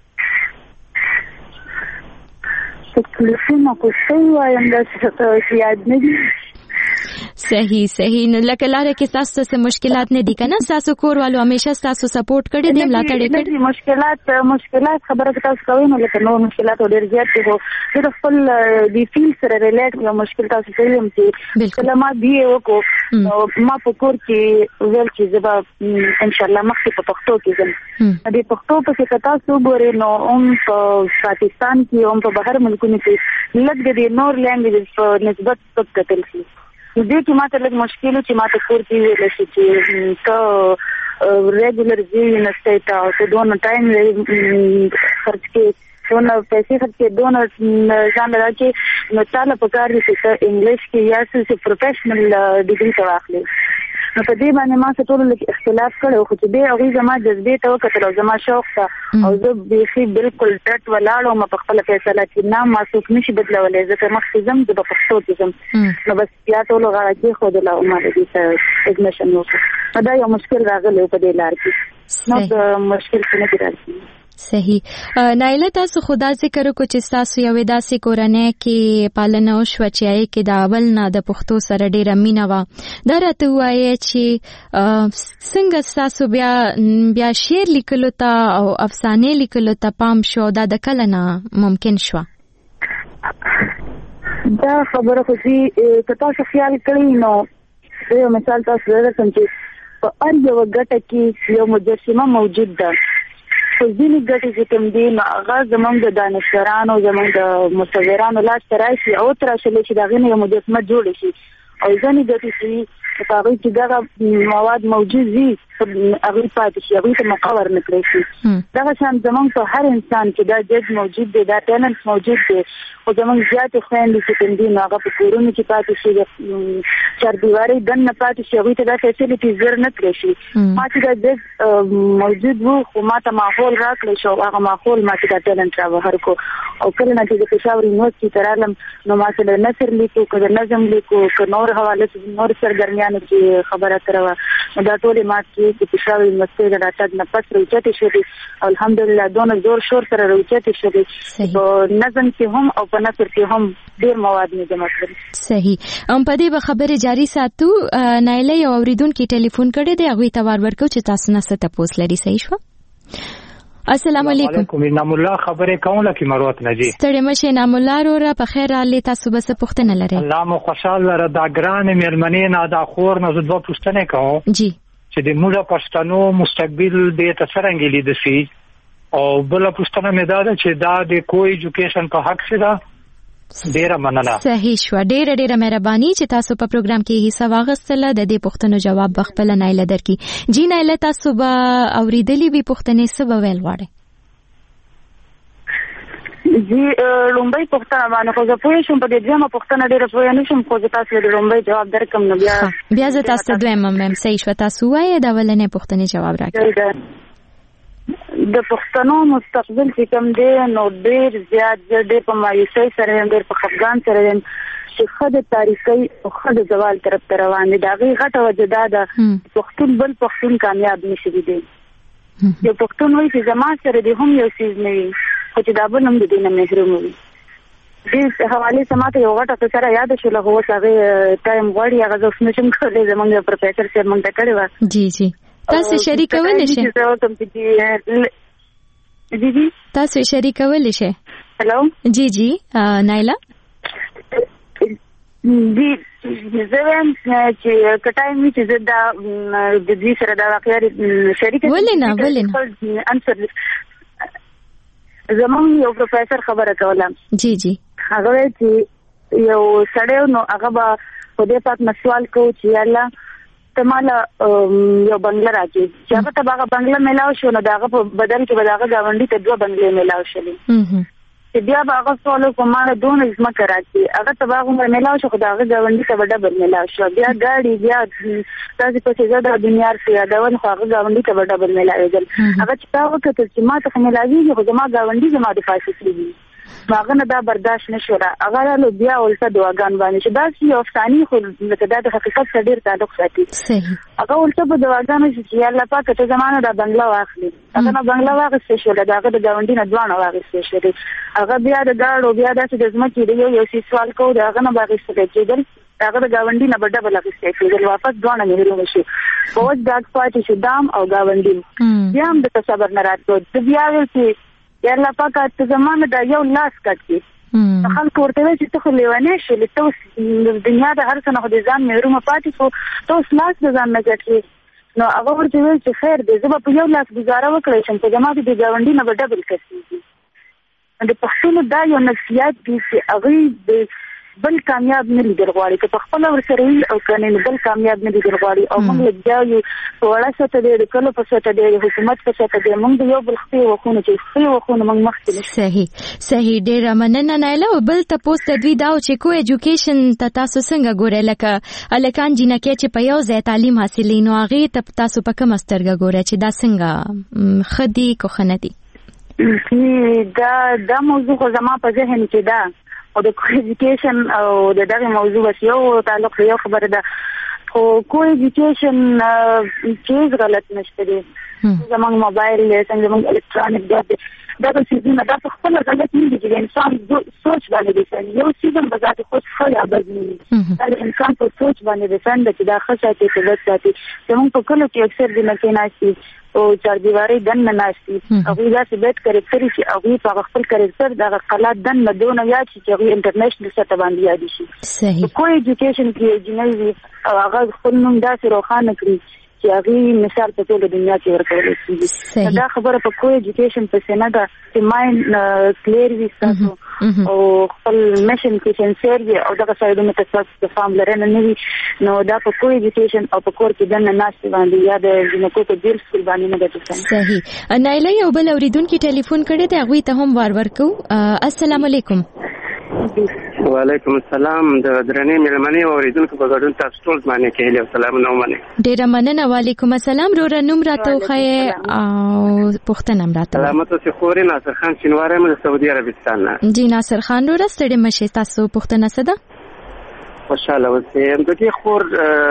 تکلیفونه خو څه وایم داسې یاد نه دي. صحیح صحیح نو لکه لاره کې تاسو څه مشکلات نه دي کنه تاسو کور والو همیشه تاسو سپورټ کړی دی ملاتړ یې کړی؟ مشکلات مشکلات خبره که تاسو کوئ نو لکه نو مشکلات ډېر زیات دي خو زه د خپل د فیل سره ریلیټ یو مشکل تاسو ته یم چې کله ما بي اے وکړو نو ما په کور کې ویل چې زه به انشاءالله مخکې په پښتو کې ځم د پښتو پسې که تاسو وګورئ نو هم په پاکستان کې هم په بهر ملکونو کې لږ د دې نور لینګویجز په نسبت سپک کتل شي دې کې ماته لږ مشکل و چې ماته کور کې ویلی شي چې ته ریګولر ځې یونیورسټۍ ته او ته دونه ټایم خرچ کې دونه پیسې خرچ کې دونه ځان له راکې نو تا له پکار دي چې ته انګلیش کې یا څه پروفیشنل ډګري ته واخلې نو په دې باندې ما څه ټولو لږ اختلاف کړی خو چې دې هغوی زما جذبې ته وکتل او زما شوق ته او زه بیخي بالکل ډټ ولاړ وم په خپله فیصله چې نه ما څوک نشي بدلولی زه که مخکې ځم زه به پښتو کې ځم نو بس بیا ټولو غاړه کېښودله او ما د دې ته ایډمیشن وکړو نو دا یو مشکل راغلی و په دې لار کې نو د مشکل څه نه دي راځي. صحیح نایله تاسو خدا ذکر وکړو چې تاسو یو داسې کورنۍ کې پالنه وشوه چې هغې کې د اول نه د پښتو سره ډېره مینه وه دا راته ووایه چې څنګه ستاسو بیا بیا شعر لیکلو ته او افسانې لیکلو ته پام شو دا د کله نه ممکن شوه؟ دا خبره خو چې که تاسو خیال کړئ نو زه یو مثال تاسو درکړم چې په هر یوه ګټه کې یو مجسمه موجود ده خو ځینې ګټې چې کوم دي نو هغه زموږ د دانشورانو زموږ د مصورانو لاس ته راشي او تراشلی چې د هغې نه یو مجسمه جوړه شي او ځنې ګټې شي په هغوی کې دغه مواد موجود وي هغوی پاتې شي هغوی ته موقع ورنه کړی شي دغه شان زموږ په هر انسان کې دا جج موجود دی دا ټیلنټ موجود دی خو زموږ زیاتې خویندې چې کوم دي نو هغه په کورونو کې پاتې شي د چاردیوارۍ دننه پاتې شي هغوی ته دا فیسیلیټي زر نه کړی شي ما چې دا جج موجود و خو ما ته ماحول راکړی شو هغه ماحول ما چې دا ټیلنټ راوهر کو او کله نه چې د پېښور یونیورسټي ته رالم نو ما سره نثر لیکو که د نظم لیکو که نور حواله نور سرګرمیانو کې خبره اتره وه نو دا ټولې ما کې چې پېښور یونیورسټۍ د راتګ نه پس راوچتې شوې او الحمدلله دونه زور شور سره راوچتې شوې په نظم کې هم او په نثر کې هم ډېر مواد مې جمع کړل. صحیح. ام په دې به خبرې جاري ساتو. نایله یو اوریدونکي ټلیفون کړی دی هغوی ته وار ورکړو چې تاسو نه څه تپوس لري. صحیح شوه. السلام علیکم. نام الله خبرې کوم لکه مروت نجی ستړي مشه نام الله وروره په خیر علي تاسو به څه پوښتنه لرئ؟ الله مو خوشاله را دا ګران مېرمنې نه دا خور نه زه دوه پوښتنې کوم جی چې د موږ پښتنو مستقبل دې ته څنګه لیدل شي او بل پوښتنه مې دا ده چې دا د کو ایجوکیشن په حق څه ده ډیره مننه. صحیح شو. ډیره ډیره مهرباني چې تاسو په پروګرام کې حصہ واغستله د دې پوښتنو جواب بخپل نایله درکې. جی نایله تاسو به اوریدلې وي پوښتنې څه به ویل غواړئ؟ جی لومبۍ پوښتنه باندې خو زه پوه شم په دې دویمه پوښتنه ډېره پوه نه شم خو زه تاسو د لومبۍ جواب درکم نو بیا بیا زه تاسو ته دویمه میم صحیح شوه تاسو ووایئ د اولنۍ پوښتنې جواب راکړئ. د پښتنو مستقبل چې کوم دی نو ډېر زیات زه ډېر په مایوسۍ سره یم ډېر په خفګان سره یم چې ښه د تاریخۍ او ښه د زوال طرف ته روان دی. د هغې غټه وجه دا ده پښتون بل پښتون کامیاب نه شوي دی. یو پښتون وایي چې زما سره دې هم یو څیز نه وي خو چې دا بل هم د دې نه محروم وي. دې حوالې څخه ما ته یو غټه فکره یاده شوله خو اوس هغې ټایم غواړي هغه زه اوس نه شم کولی زموږ یو پروفیسر صاحب موږ ته کړې وه. جی جی تاسو شریکولی شئ جی جی تاسو شریکولی شئ. هلو جی جی نایله جی زه وایم چې که ټایم وي چې زه دا د دوی سره دا واقعه شریکه ولې نه ولې نه زموږ یو پروفیسر خبره کوله جی جی هغه وایي چې یو سړی نو هغه به خدای پاک نه سوال کوو چې الله ته ماله یو بنګله راکړي چې هغه ته به هغه بنګله میلاو شو نو د هغه په بدل کې به د هغه ګاونډي ته دوه بنګلې میلاو شولې چې بیا به هغه سوال وکړو ماله دونه ځمکه راکړي هغه ته به هغومره میلاو شو خو د هغه ګاونډي ته به ډبل میلاو شو بیا ګاډي بیا داسې پسې زه د دنیا څه یادول خو هغه ګاونډي ته به ډبل میلاوېدل هغه چې تا وکتل چې ما ته خو میلاوېږي خو زما ګاونډي زما دفاع کېږي هغه نه دا برداشت نه شو را هغه رالو بیا ولته دعاګان باندې چې داسې یو افسانې خو لکه دا د حقیقت سره ډېر تعلق ساتي هغه ولته په دعاګانو شي چې یا الله پاکه ته زما نه دا بنګله واخلي هغه نه بنګله واخیستې شوله د هغه د ګاونډي نه دواړه واخیستې شولې هغه بیا د ګاډو بیا داسې د ځمکې د یو یو څیز سوال کوو د هغه نه به اخیستلی کېدل هغه د ګاونډي نه به ډبل اخیستی کېدل واپس دواړه محرومه شي په وچ ډاګ پاتې شو دام او ګاونډي بیا هم د تصبر نه راتلو زه بیا ویل چې یا الله پاکه ته زما نه دا یو لاس کټ کړي خلکو ورته وایي چې ته خو لیونی شولې ته اوس دنیا د هر څه نه خو د ځان محرومه پاتې شو ته اوس لاس د ځان نه کټ کړي نو هغه ورته ویل چې خیر دی زه به په یو لاس ګزاره وکړی شم په زما د دې ګاونډي نه به ډبل کسېږي د پښتنو دا یو نفسیات دی چې هغوی د بل کامیاب نه لیدل غواړي که په خپله ورسره وي او که نه بل کامیاب نه لیدل غواړي او موږ لګیا یو په وړه سطحه دی د کلو په سطحه دی د حکومت په سطحه دی موږ د یو بل ښې وښونه چې ښې وښونه موږ مخکې نه صحیح صحیح ډېره مننه نایله او بل تپوس د دوی دا و چې کو ایجوکیشن ته تاسو څنګه ګورئ لکه هلکان جینکۍ چې په یو ځای تعلیم حاصلوي نو هغې ته تاسو په کومه سترګه ګورئ چې دا څنګه ښه دي که ښه نه دي؟ دا دا موضوع خو زما په ذهن کې ده او د کو ایجوکیشن او د دغه موضوع بس یو تعلق یو خبره ده خو کو ایجوکیشن چیز غلط نشته دی زموږ موبایل دی څنګه زموږ الکترونیک دی دا به څیزونه دا په خپله غلط نه دي چې د انسان سوچ باندې ډیپنډ یو څیز هم به ذات خود ښه یا بد نه وي دا د انسان په سوچ باندې ډیپنډ ده چې دا ښه ساتي که بد ساتي زموږ په کلو کې اکثر جنکۍ ناستي او چاردیوارۍ دننه ناستي هغوی داسې بیډ کرکټر شي هغوی په هغه خپل کرکټر دغه قلات دننه دونه یاد شي چې هغوی انټرنیشنل سطح باندې یادې شي په کو ایجوکیشن کې جنۍ وي او هغه خپل نوم داسې روښانه کړي چې هغه مثال په ټول دنیا کې ورکول کیږي. دا خبره په کوی ایجوکیشن په سینه ده چې ماین کلیر وي تاسو او خپل میشن کې سنسر وي او دغه سایډونه تاسو د فام لرنه نه وي نو دا په کوی ایجوکیشن او په کور کې دنه ناشته باندې یا د جنکو په ډیر سکول باندې نه ده. صحیح. نایله یو بل اوریدونکو ټلیفون کړی دی هغه ته هم وار ورکو. السلام علیکم. وعلیکم السلام. د درنې مېلمنې اوریدونکو په ګډون تاسو ټول باندې کې له سلام نو منه. ډیر مننه. وعلیکم السلام. رو رنوم راته خو او پښتنم راته. سلامت اوسې. خوري ناصر خان شینواری مې سعودي عربستان نه. جی ناصر خان رو راستړې مشه تاسو پښتنه څه ده؟ خوشاله اوسې. د دې خور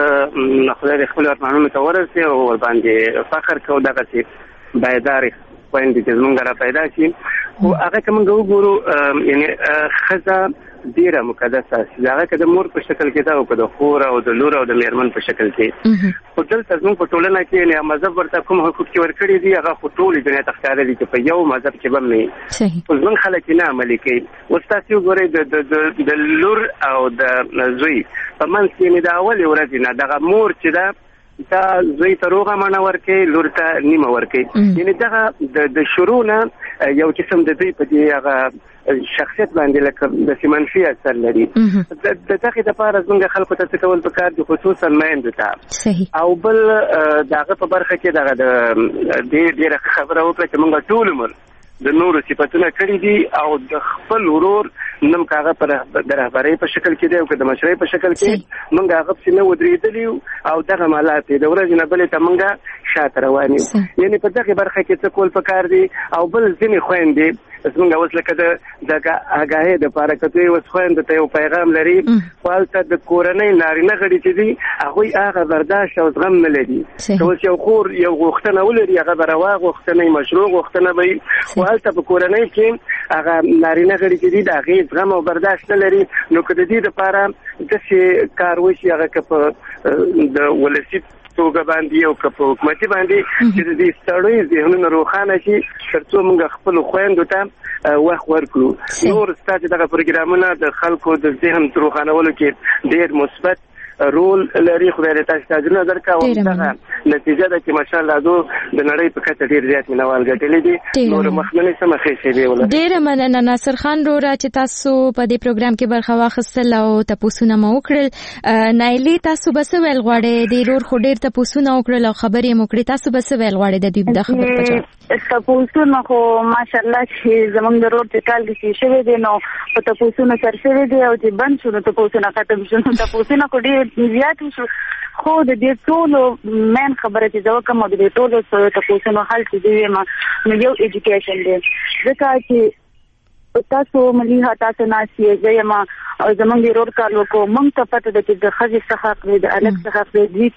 خدای خپل ارمانونو ته ورسې او ور باندې فخر کوو دغه چې بایدار خويندې چې زمونږ را پیدا شي. خو هغه کوم ګورو یعنی خزه ډیره مقدسه ده. هغه که د مور په شکل کې ده او که د خور او د لور او د میرمن په شکل کې. خو دلته زموږ په ټولنه کې یعنی مذهب ورته کوم حقوق چې ورکړي دي هغه خو ټولې دنیا ته ښکارېدي چې په یو مذهب کې به هم نه وي. خو زموږ خلک یې نه عملي کوي. اوس تاسې وګورئ د لور او د زوی په منځ کې یعنې د اولې ورځې نه دغه مور چې ده دا زوی ته روغه مڼه ورکوي لور ته نیمه ورکوي. یعنې دغه د شروع نه یو قسم د دوی په دې هغه شخصیت باندې لکه داسې منفي اثر لري. د دغې دپاره زموږ خلکو ته څه کول پکار دي خصوصا میندو ته. او بل د هغه په برخه کې دغه د ډېره خبره وکړه چې موږ ټول عمر د نورو صفتونه کړي دي او د خپل ورور نم کاغه پر د رهبرۍ په شکل کې دی او که د مشرۍ په شکل کې موږ هغه پسې نه ودرېدلي او دغه مالات د ورځې نه بلې ته موږ شاته روان یو. یعنې په دغې برخه کې څه کول پکار دي. او بل ځینې خویندې زموږ اوس لکه د دغه آګاهۍ دپاره که دوی اوس خویندو ته یو پیغام لري خو هلته د کورنۍ نارینه غړي چې دي هغوی هغه برداشت او زغم نه لري. که اوس یو خور یو غوښتنه ولري هغه به روا غوښتنه مشروع غوښتنه به وي. خو هلته په کورنۍ کې هغه نارینه غړي چې دي د هغې زغم او برداشت نه لري. نو که د دې دپاره داسې کار وشي هغه که په د ولسي توګه باندې او که په حکومتي باندې چې د دې ستړیو ذهنونه روښانه شي تر څو موږ خپلو خویندو ته وخت ورکړو. نور ستا چې دغه پروګرامونه د خلکو د ذهن روښانولو کې ډېر مثبت رول لري. خدای دې تاسو ته اجرونه درکړي او دغه نتیجه ده چې ماشاءالله دو د نړۍ په کچه ډېر زیات مینوال ګټلې دي. نور مخمنې څه مخې شي دی ولر. ډېره مننه ناصر خان رورا چې تاسو په دې پروګرام کې برخه واخیستل او تاسو مو وکړل. نایلې تاسو به څه ویل غواړئ؟ د رور خو ډېر تاسو نه وکړل او خبرې مو کړې. تاسو به څه ویل غواړئ د دې د خبر په جواب؟ تاسو نو خو ماشاءالله چې زمونږ د رور ټکال کې شوی دی نو په تاسو نه سر شوی دی او چې بند شو نو تاسو نه ختم شو نو تاسو نه کو ډېر زیات شو. خو د دې ټولو مین خبره چې زه کوم د دې ټولو تاسو نو حل چې دی ما نو یو ایجوکیشن دی ځکه چې تاسو ملي تاسو ناسي زما او زمونږ د رور کار وکړو موږ ته پته ده چې د ښځې څه حق دی د هلک څه حق دی دوی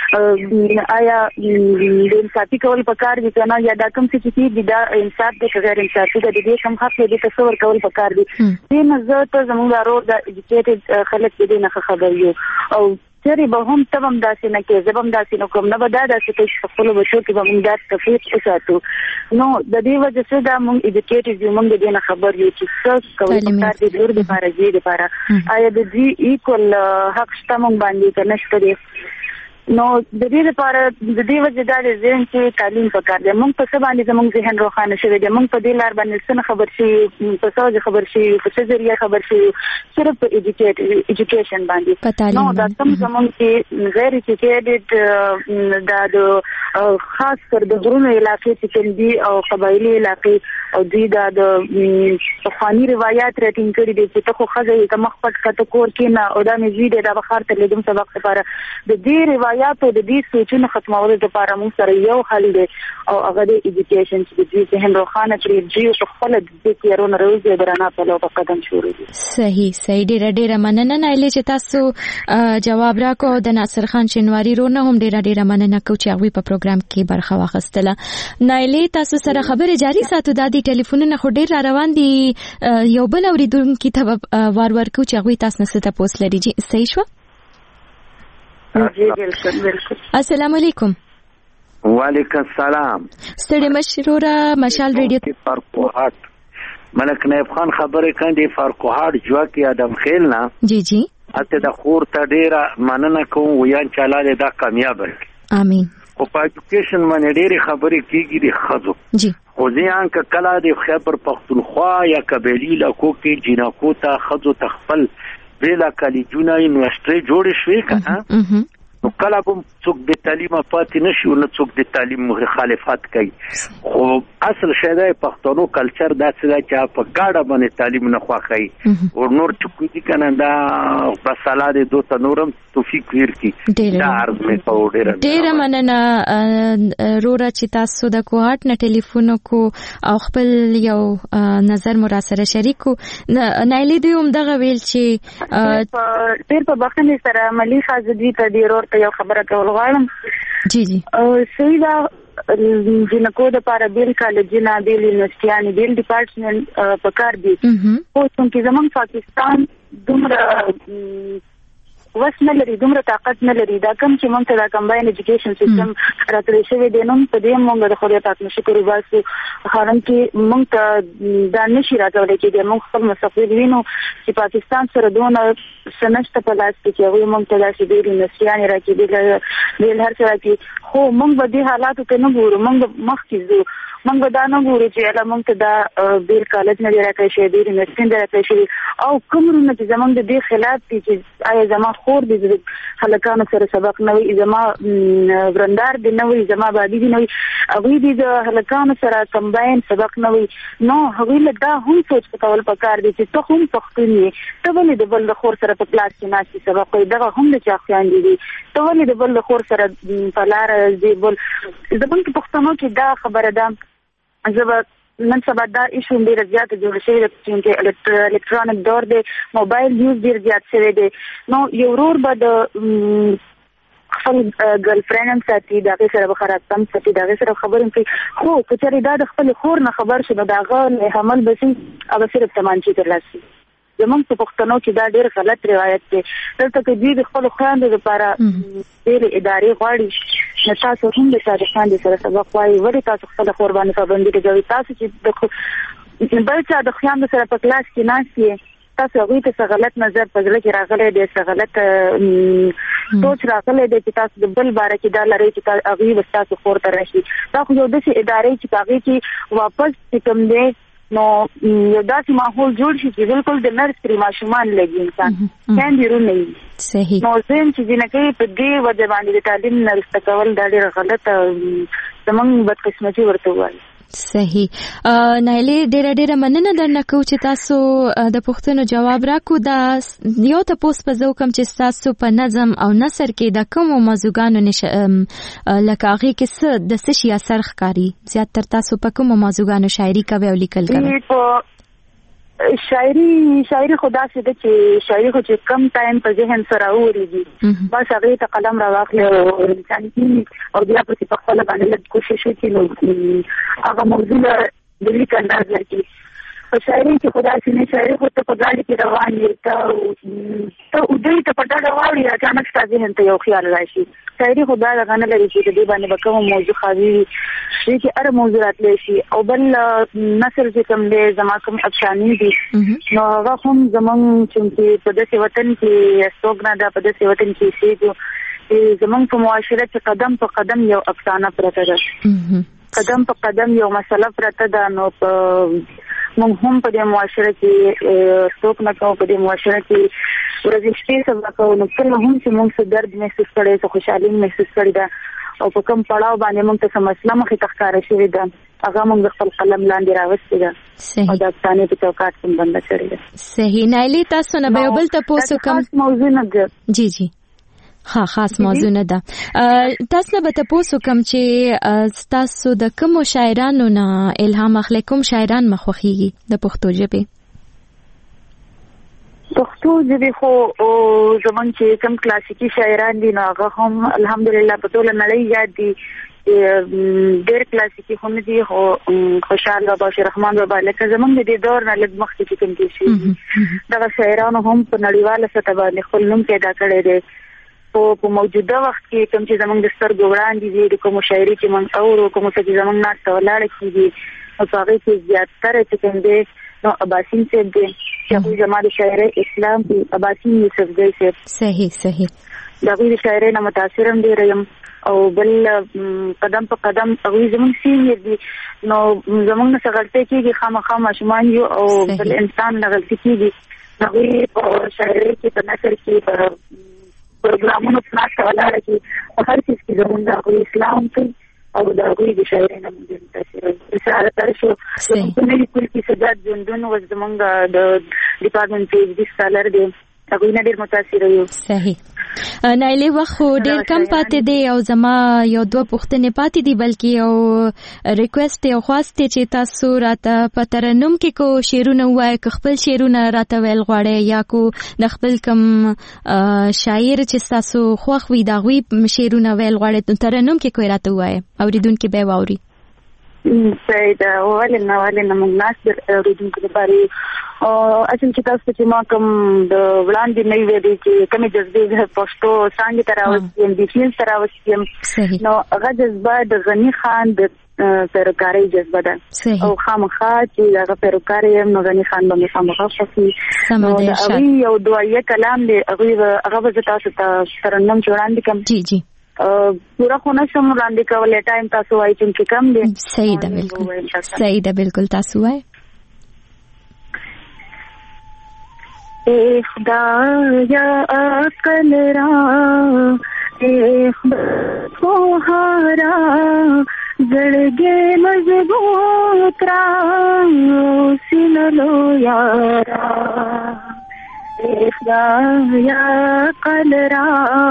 کې آیا د انصافي کول پکار دي که نه یا دا کوم څه چې کېږي دا انصاف دی که غیر انصافي ده د دې کوم حق دی دې ته څه ورکول پکار دي. دې نه زه ته زمونږ د رور د ایجوکیټډ خلک د دې نه ښه خبر یو او چېرې به هم ته به هم داسې نه کوې زه به هم داسې نه کوم نه به دا داسې کوي چې په خپلو بچو کې به موږ دا تفریق وساتو. نو د دې وجه څه ده موږ ایجوکیټډ یو موږ د دې نه خبر یو چې څه کول پکار دي د لور دپاره زوی دپاره آیا د دوی ایکول حق شته موږ باندې که نه شته دی. نو د دې لپاره د دې وجه دا د ذهن کې تعلیم پکار دی. موږ په څه باندې زموږ ذهن روښانه شوی دی موږ په دې لار باندې څه نه خبر شي په څه وجه خبر شي په څه ذریعه خبر شي صرف په ایجوکیشن باندې. نو دا کوم زموږ کې غیر ایجوکیټډ دا د خاص کر د غرونو علاقې چې کوم دي او قبایلي علاقې او دوی دا د پخواني روایات راټینګ کړي دي چې ته خو ښځه یې که مخ پټ کړه ته کور کښېنه او دا مې زوی دی دا به ښار ته لیدم سبق لپاره د دې روایات یا په د دې سوچونو ختمولو لپاره موږ سره یو حل دی او هغه د ایجوکیشن چې د دې ذهن روښانه کړي جیو په خپل د دې تیارونو روزي درانه په لور قدم شروع دي. صحیح صحیح ډیره ډیره مننه نایلې چې تاسو جواب راکړو. د ناصر خان شینواری رونه هم ډیره ډیره مننه کوم چې هغه په پروګرام کې برخه واخیستله. نایلې تاسو سره خبره جاری ساتو د دې ټلیفونونه خو ډیر را روان دي یو بل اوریدونکو ته وار ورکو چې هغه تاسو نه ست پوس لري. جی صحیح شو. جی بالکل بالکل. السلام علیکم. وعلیکم السلام. ستړي مشروره مشال ریډیو فرقوهات ملک نایب خان خبرې کاندي فرقوهات جواکی ادم خیل نه. جی جی. اته د خور ته ډیره مننه کوم ویان چلاله دا کامیاب. امين. او په ایجوکیشن باندې ډېرې خبرې کېږي د ښځو جی خو ځان که کله د خیبر پښتونخوا یا قبایلي علاقو کې جینکو ته ښځو ته خپل بېله کالجونه یونیورسټۍ جوړې شوې که نه نو کله به څوک بې تعلیمه پاتې نه شي او نه څوک د تعلیم مخالفت کوي خو اصل شی دی پښتنو کلچر داسې دی چې په ګاډه باندې تعلیم نه خوښوي او نور چې کوي دي که نه دا بس الله دې دو ته نور هم توفیق ورکړي دا عرض مې کوو ډېره ډېره مننه روره چې تاسو د کوهاټ نه ټلیفون وکړو او خپل یو نظر مو راسره شریک کړو نایلې دوی همدغه ویل چې ډېر په بخښنې سره ملي خازدي ته دې رور ته یو خبره کول غواړم جی جی صحیح ده جنکو د پاره بیل کالجونه بیل یونیورسيټیانې بیل ډپارټمنټ په کار دي خو څنګه زمونږ پاکستان دومره وس نه لري دومره طاقت نه لري دا کوم چې موږ ته دا کمباین ایجوکیشن سیستم راکړی شوی دی نو په دې موږ د خدای پاک نه شکر وباسو خاطر کې موږ ته دا نشي راځولای چې موږ خپل مستقبل وینو چې پاکستان سره دونه سنشت په لاس کې هغه موږ ته دا چې د یونیورسيټیانې راکې د هر څه راکې خو موږ به دې حالاتو ته نه ګورو موږ مخکې ځو موږ دا نه ګورو چې اله موږ ته دا بیل کالج نه راکړی شي د یونیورسيټي نه راکړی شي او کومونه چې زمونږ د دې خلاف دي چې آیا زما خور دي د خلکانو سره سبق نه وي زما ورندار دي نه وي زما بادي دي نه وي هغه دي د خلکانو سره کمباین سبق نه وي نو هغه له دا هم سوچ کول پکار دي چې ته هم پښتون یې ته ولې د بل خور سره په کلاس کې ناشې سبق کوي دا هم د چا خیان دي ته ولې د بل خور سره په لار دی بل زمونږ پښتنو کې دا خبره ده زبر نن سبا دا ایشو ډیر زیات جوړ شوی دی چې الکترونیک دور دی موبایل یوز ډیر زیات شوی دی نو یو ورور به د خپل ګرل فرند ساتي دا سره به خرابتم ساتي دا سره خبرې کوي خو کچري دا د خپل خور نه خبر شنو دا غل حمل بسي او صرف تمانچې ترلاسي زمونږ په پښتنو کې دا ډېر غلط روایت دی دلته کې دوی د خپل خویندو لپاره ډېرې ادارې غواړي نو تاسو هم د تاریخان سره سبق وایي ولې تاسو خپل خور باندې پابندي کوي تاسو چې د بل چا د خویندو سره په کلاس کې ناست یې تاسو هغوی ته څه غلط نظر په زړه کې راغلی دی څه غلط سوچ راغلی دی چې تاسو د بل باره کې دا لرئ چې هغوی به ستاسو خور ته راشي دا خو یو داسې ادارې چې په هغې کې واپس چې کوم دی نو یو داسې ماحول جوړ شي چې بالکل د نرسري ماشومان لګي انسان کاندې رونه صحیح نو زم چې جنکې په دې وجه باندې د تعلیم نرسته کول دا ډېر غلط زمونږ بدقسمتي ورته وایي صحیح نایلې ډېر ډېر مننه درنه کو چې تاسو د پوښتنو جواب راکو دا یو تاسو په ځو کوم چې تاسو په نظم او نثر کې د کوم موضوعګانو نشه لکه هغه کې څه د څه شي اثر ښکاری زیات تر تاسو په کوم موضوعګانو شاعري کوي او لیکل کوي شاعري شاعري خدا سي د چې شاعري خو چې کم ټایم په ذهن سره اوريږي بس هغه ته قلم راواخلي او انسان او بیا په خپل باندې کوشش وکړي نو هغه موضوع د لیک انداز لري په شاعري کې خدا سي نه شاعري خو ته په ځای کې روان یې ته ته دوی ته په ډاډه واوري اچانک ستاسو ذهن ته یو خیال راشي شاعري خدا غنه لري چې د دې باندې به کوم موضوع خاوي شي چې هر موضوع راتلی شي او بل نثر چې کوم دی زما کوم افسانې دي نو هغه هم زمونږ چې په داسې وطن کې استوګنه ده په داسې وطن کې شي چې زمونږ په معاشره کې قدم په قدم یو افسانه پرته ده قدم په قدم یو مسله پرته ده نو په موږ هم په دې معاشره کې استوګنه کوو په دې معاشره کې ورځې شپې سبا کوو نو کله هم چې موږ څه درد محسوس کړی څه خوشحالي محسوس کړې ده او په کوم پړاو باندې موږ ته څه مسله مخې ته ښکاره شوې ده هغه موږ خپل قلم لاندې راوستې ده او د افسانې په چوکاټ کې بنده کړې ده صحیح نایلې تاسو نه به یو بل تپوس کوم موضوع نه ده جی جی ها خاص موضوع نه ده تاسو نه به تاسو کوم چې تاسو د کوم شاعرانو نه الهام اخلي کوم شاعران مخوخيږي د پښتو ژبه پښتو ژبه خو زمونږ چې کوم کلاسیکي شاعران دي نو هغه هم الحمدلله په ټول نړۍ یاد دي ډېر کلاسیکي هم دي خو خوشحال بابا شیر رحمان بابا لکه زمونږ د دې دور نه لږ مخکې چې کوم دي شي دغه شاعرانو هم په نړیواله سطح باندې خپل نوم پیدا کړی دی په په موجوده وخت کې کوم چې زمونږ د سترګو وړاندې دي د کوم شاعري چې موږ اورو کوم چې زمونږ ناسته ولاړه کېږي او په هغې کې زیاتره چې کوم دی نو اباسین صاحب دی چې هغوی زما د شاعرۍ اسلام کې اباسین یوسفزی صاحب صحیح صحیح د هغوی د شاعرۍ نه متاثر هم ډېره یم او بل قدم په قدم هغه زموږ سینیر دي نو زموږ نه غلطي کیږي خامخا ماشومان یو او بل انسان نه غلطي کیږي هغه په شاعري کې په نثر کې په پروګرامونو په ناست ولاړه کې په هر څه کې زموږ د اسلام کې او د هغوی د شاعرۍ نه موږ متاثر یو سره تر شو په نوي کول کې سجاد ژوندون و زموږ د ډپارټمنټ پی ایچ ډي سکالر دی هغوی نه ډېر متاثر یو. صحیح. نایلې وخت خو ډېر کم پاتې دی او زما یو دوه پوښتنې پاتې دي بلکې یو ریکویسټ یو خواست دی چې تاسو راته په ترنم کې کو شعرونه ووایئ که خپل شعرونه راته ویل غواړئ یا کو د خپل کم شاعر چې تاسو خوښ وي د هغوی شعرونه ویل غواړئ نو ترنم کې کوی راته ووایئ اورېدونکي به یې واوري. صحیح ده ولې نه ولې نه موږ ناست اورېدونکو لپاره او اصل چې تاسو چې ما کوم د وړاندې نه ویلي چې کومې جذبې زه پښتو څانګې ته راوستیم د فلم ته راوستیم نو هغه جذبه د غني خان د پیروکارۍ جذبه ده او خامخا چې هغه پیروکار یم نو غني خان به مې خامخا خوښي نو د هغوی یو دعایه کلام دی هغه به زه تاسو ته ترنم چې وړاندې کړم. جی جی پورا خو نشم وړاندې کولی ټایم تاسو وایي چې کم دی. صحیح ده بالکل صحیح ده بالکل تاسو وایي. اے خدایا عقل را اے خدایا زړګي مضبوط را سینلو یارا اے خدایا عقل را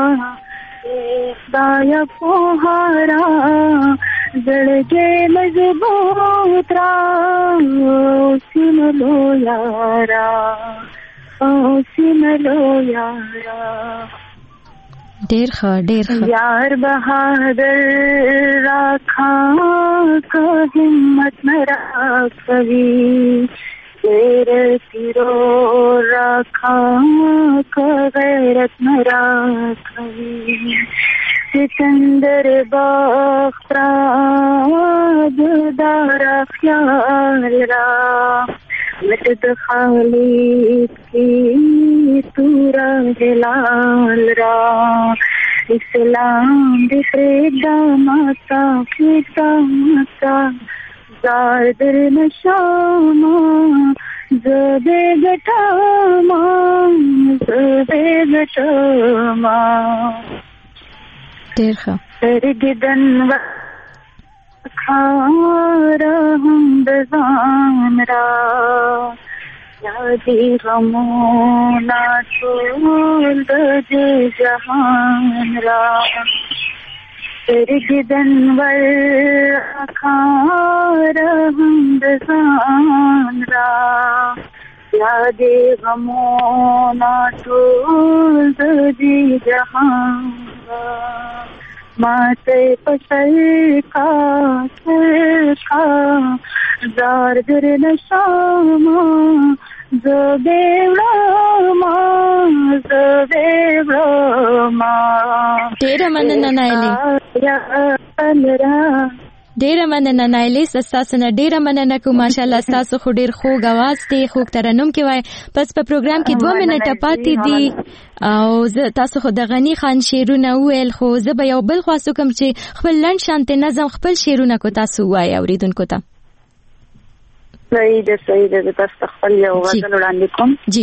خدایا پوهارا زړګي مضبوط را سینلو یارا او سینلو یارا. ډیر ښه ډیر ښه. یار بهادر راکھا کا همت نه راکوي غیرت تیرو راکھا کا غیرت نه راکوي سکندر باغ را دارا خیال را مدد خالد کی تورا جلال را اسلام بخیدا ماتا خیدا ماتا زادر نشاما زبے گٹاما زبے گٹاما دیر خوا سرگدن و خارم بزان را یادی غمونا طول دج جهان را سرگدن و خارم بزان را یادی غمونا طول دج جهان را ماتے پسر کا سر کا زار در نشاما زبیوڑاما زبیوڑاما. ډیره مننه نایلې ډیره مننه نایلې ستاسو نه ډیره مننه کوم ماشاءالله ستاسو خو ډیر خوږ اواز دی خوږ ترنم کې وای پس په پروګرام کې دوه منټه پاتې دي او زه تاسو خو د غني خان شعرونه ویل خو زه به یو بل خاصو کوم چې خپل لنډ شانته نظم خپل شعرونه کو تاسو وای اوریدونکو ته. صحیح ده صحیح ده تاسو خپل یو غزل وړاندې کوم. جی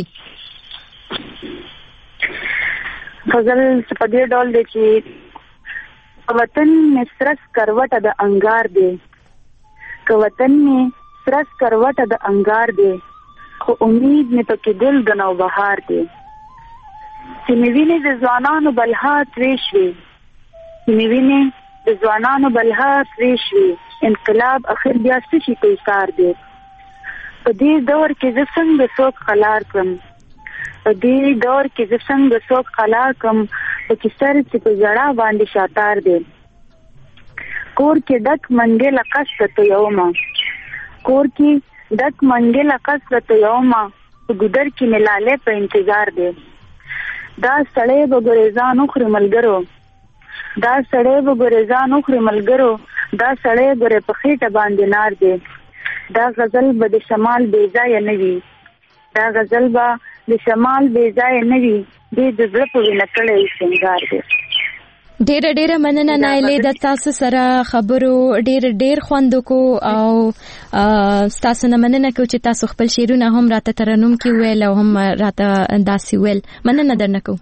غزل په دې ډول دی چې وطن میں سرس کروٹ د انگار دے که وطن میں سرس کروٹ د انگار دے خو امید میں پکې ګل د نوبهار دی چې مې وینې د ځوانانو بلها ترې شوې چې مې وینې د ځوانانو بلها ترې شوې انقلاب اخر بیا څه شي کوي کار دی په دې دور کې زه څنګه څوک قلار کړم په دې دور کې زه څنګه څوک قلار کړم پکې سر چې په ژړا باندې شاتار دی کور کې ډک منګې لقص ته یوما کور کې ډک منګې لقص ته یوما په ګودر کې ملاله په انتظار دی دا سړی به ګریزان اخري ملګرو دا سړی به ګریزان اخري ملګرو دا سړی ګره په خېټه باندې نار دی دا غزل به د شمال بې ځایه نه وي دا غزل به د شمال بې ځایه نه وي دې د زړه په وینه کړی سینګار دی. ډېر ډېر مننه نایله د تاسو سره خبرو ډېر ډېر خوند کو او تاسو نه مننه کو چې تاسو خپل شعرونه هم راته ترنم کې ویل او هم راته داسې ویل مننه درنه کو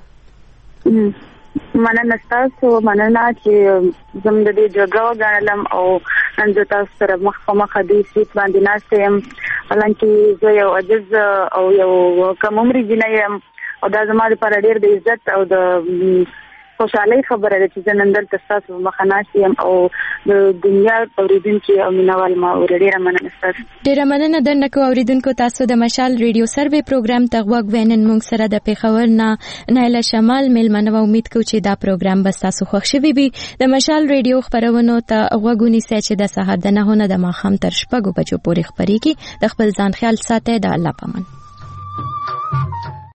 مننه تاسو مننه چې زم د دې جګړه غاړم او نن د تاسو سره مخ په مخ د سیټ باندې ناشته يم ولانکې زه یو عجز او یو کم عمري جنې يم او دا زما لپاره ډېر د عزت او د خوشحالي خبره ده چې نن دلته تاسو مخ ناشته يم او د دنیا اوریدونکو او مینوال ما ډېر مننه تاسو ډېر مننه درنه کو اوریدونکو تاسو د مشال ریډیو سروې پروګرام ته غوږ وینن موږ سره د پیښور نه نایله شمال ملمنه امید کو چې دا پروګرام به تاسو خوښ شي وي د مشال ریډیو خبرونو ته غوږونی سې چې د سهار د نه نه د ماخام تر شپږو بجو پورې خبريږي د خپل ځان خیال ساتي د الله پامان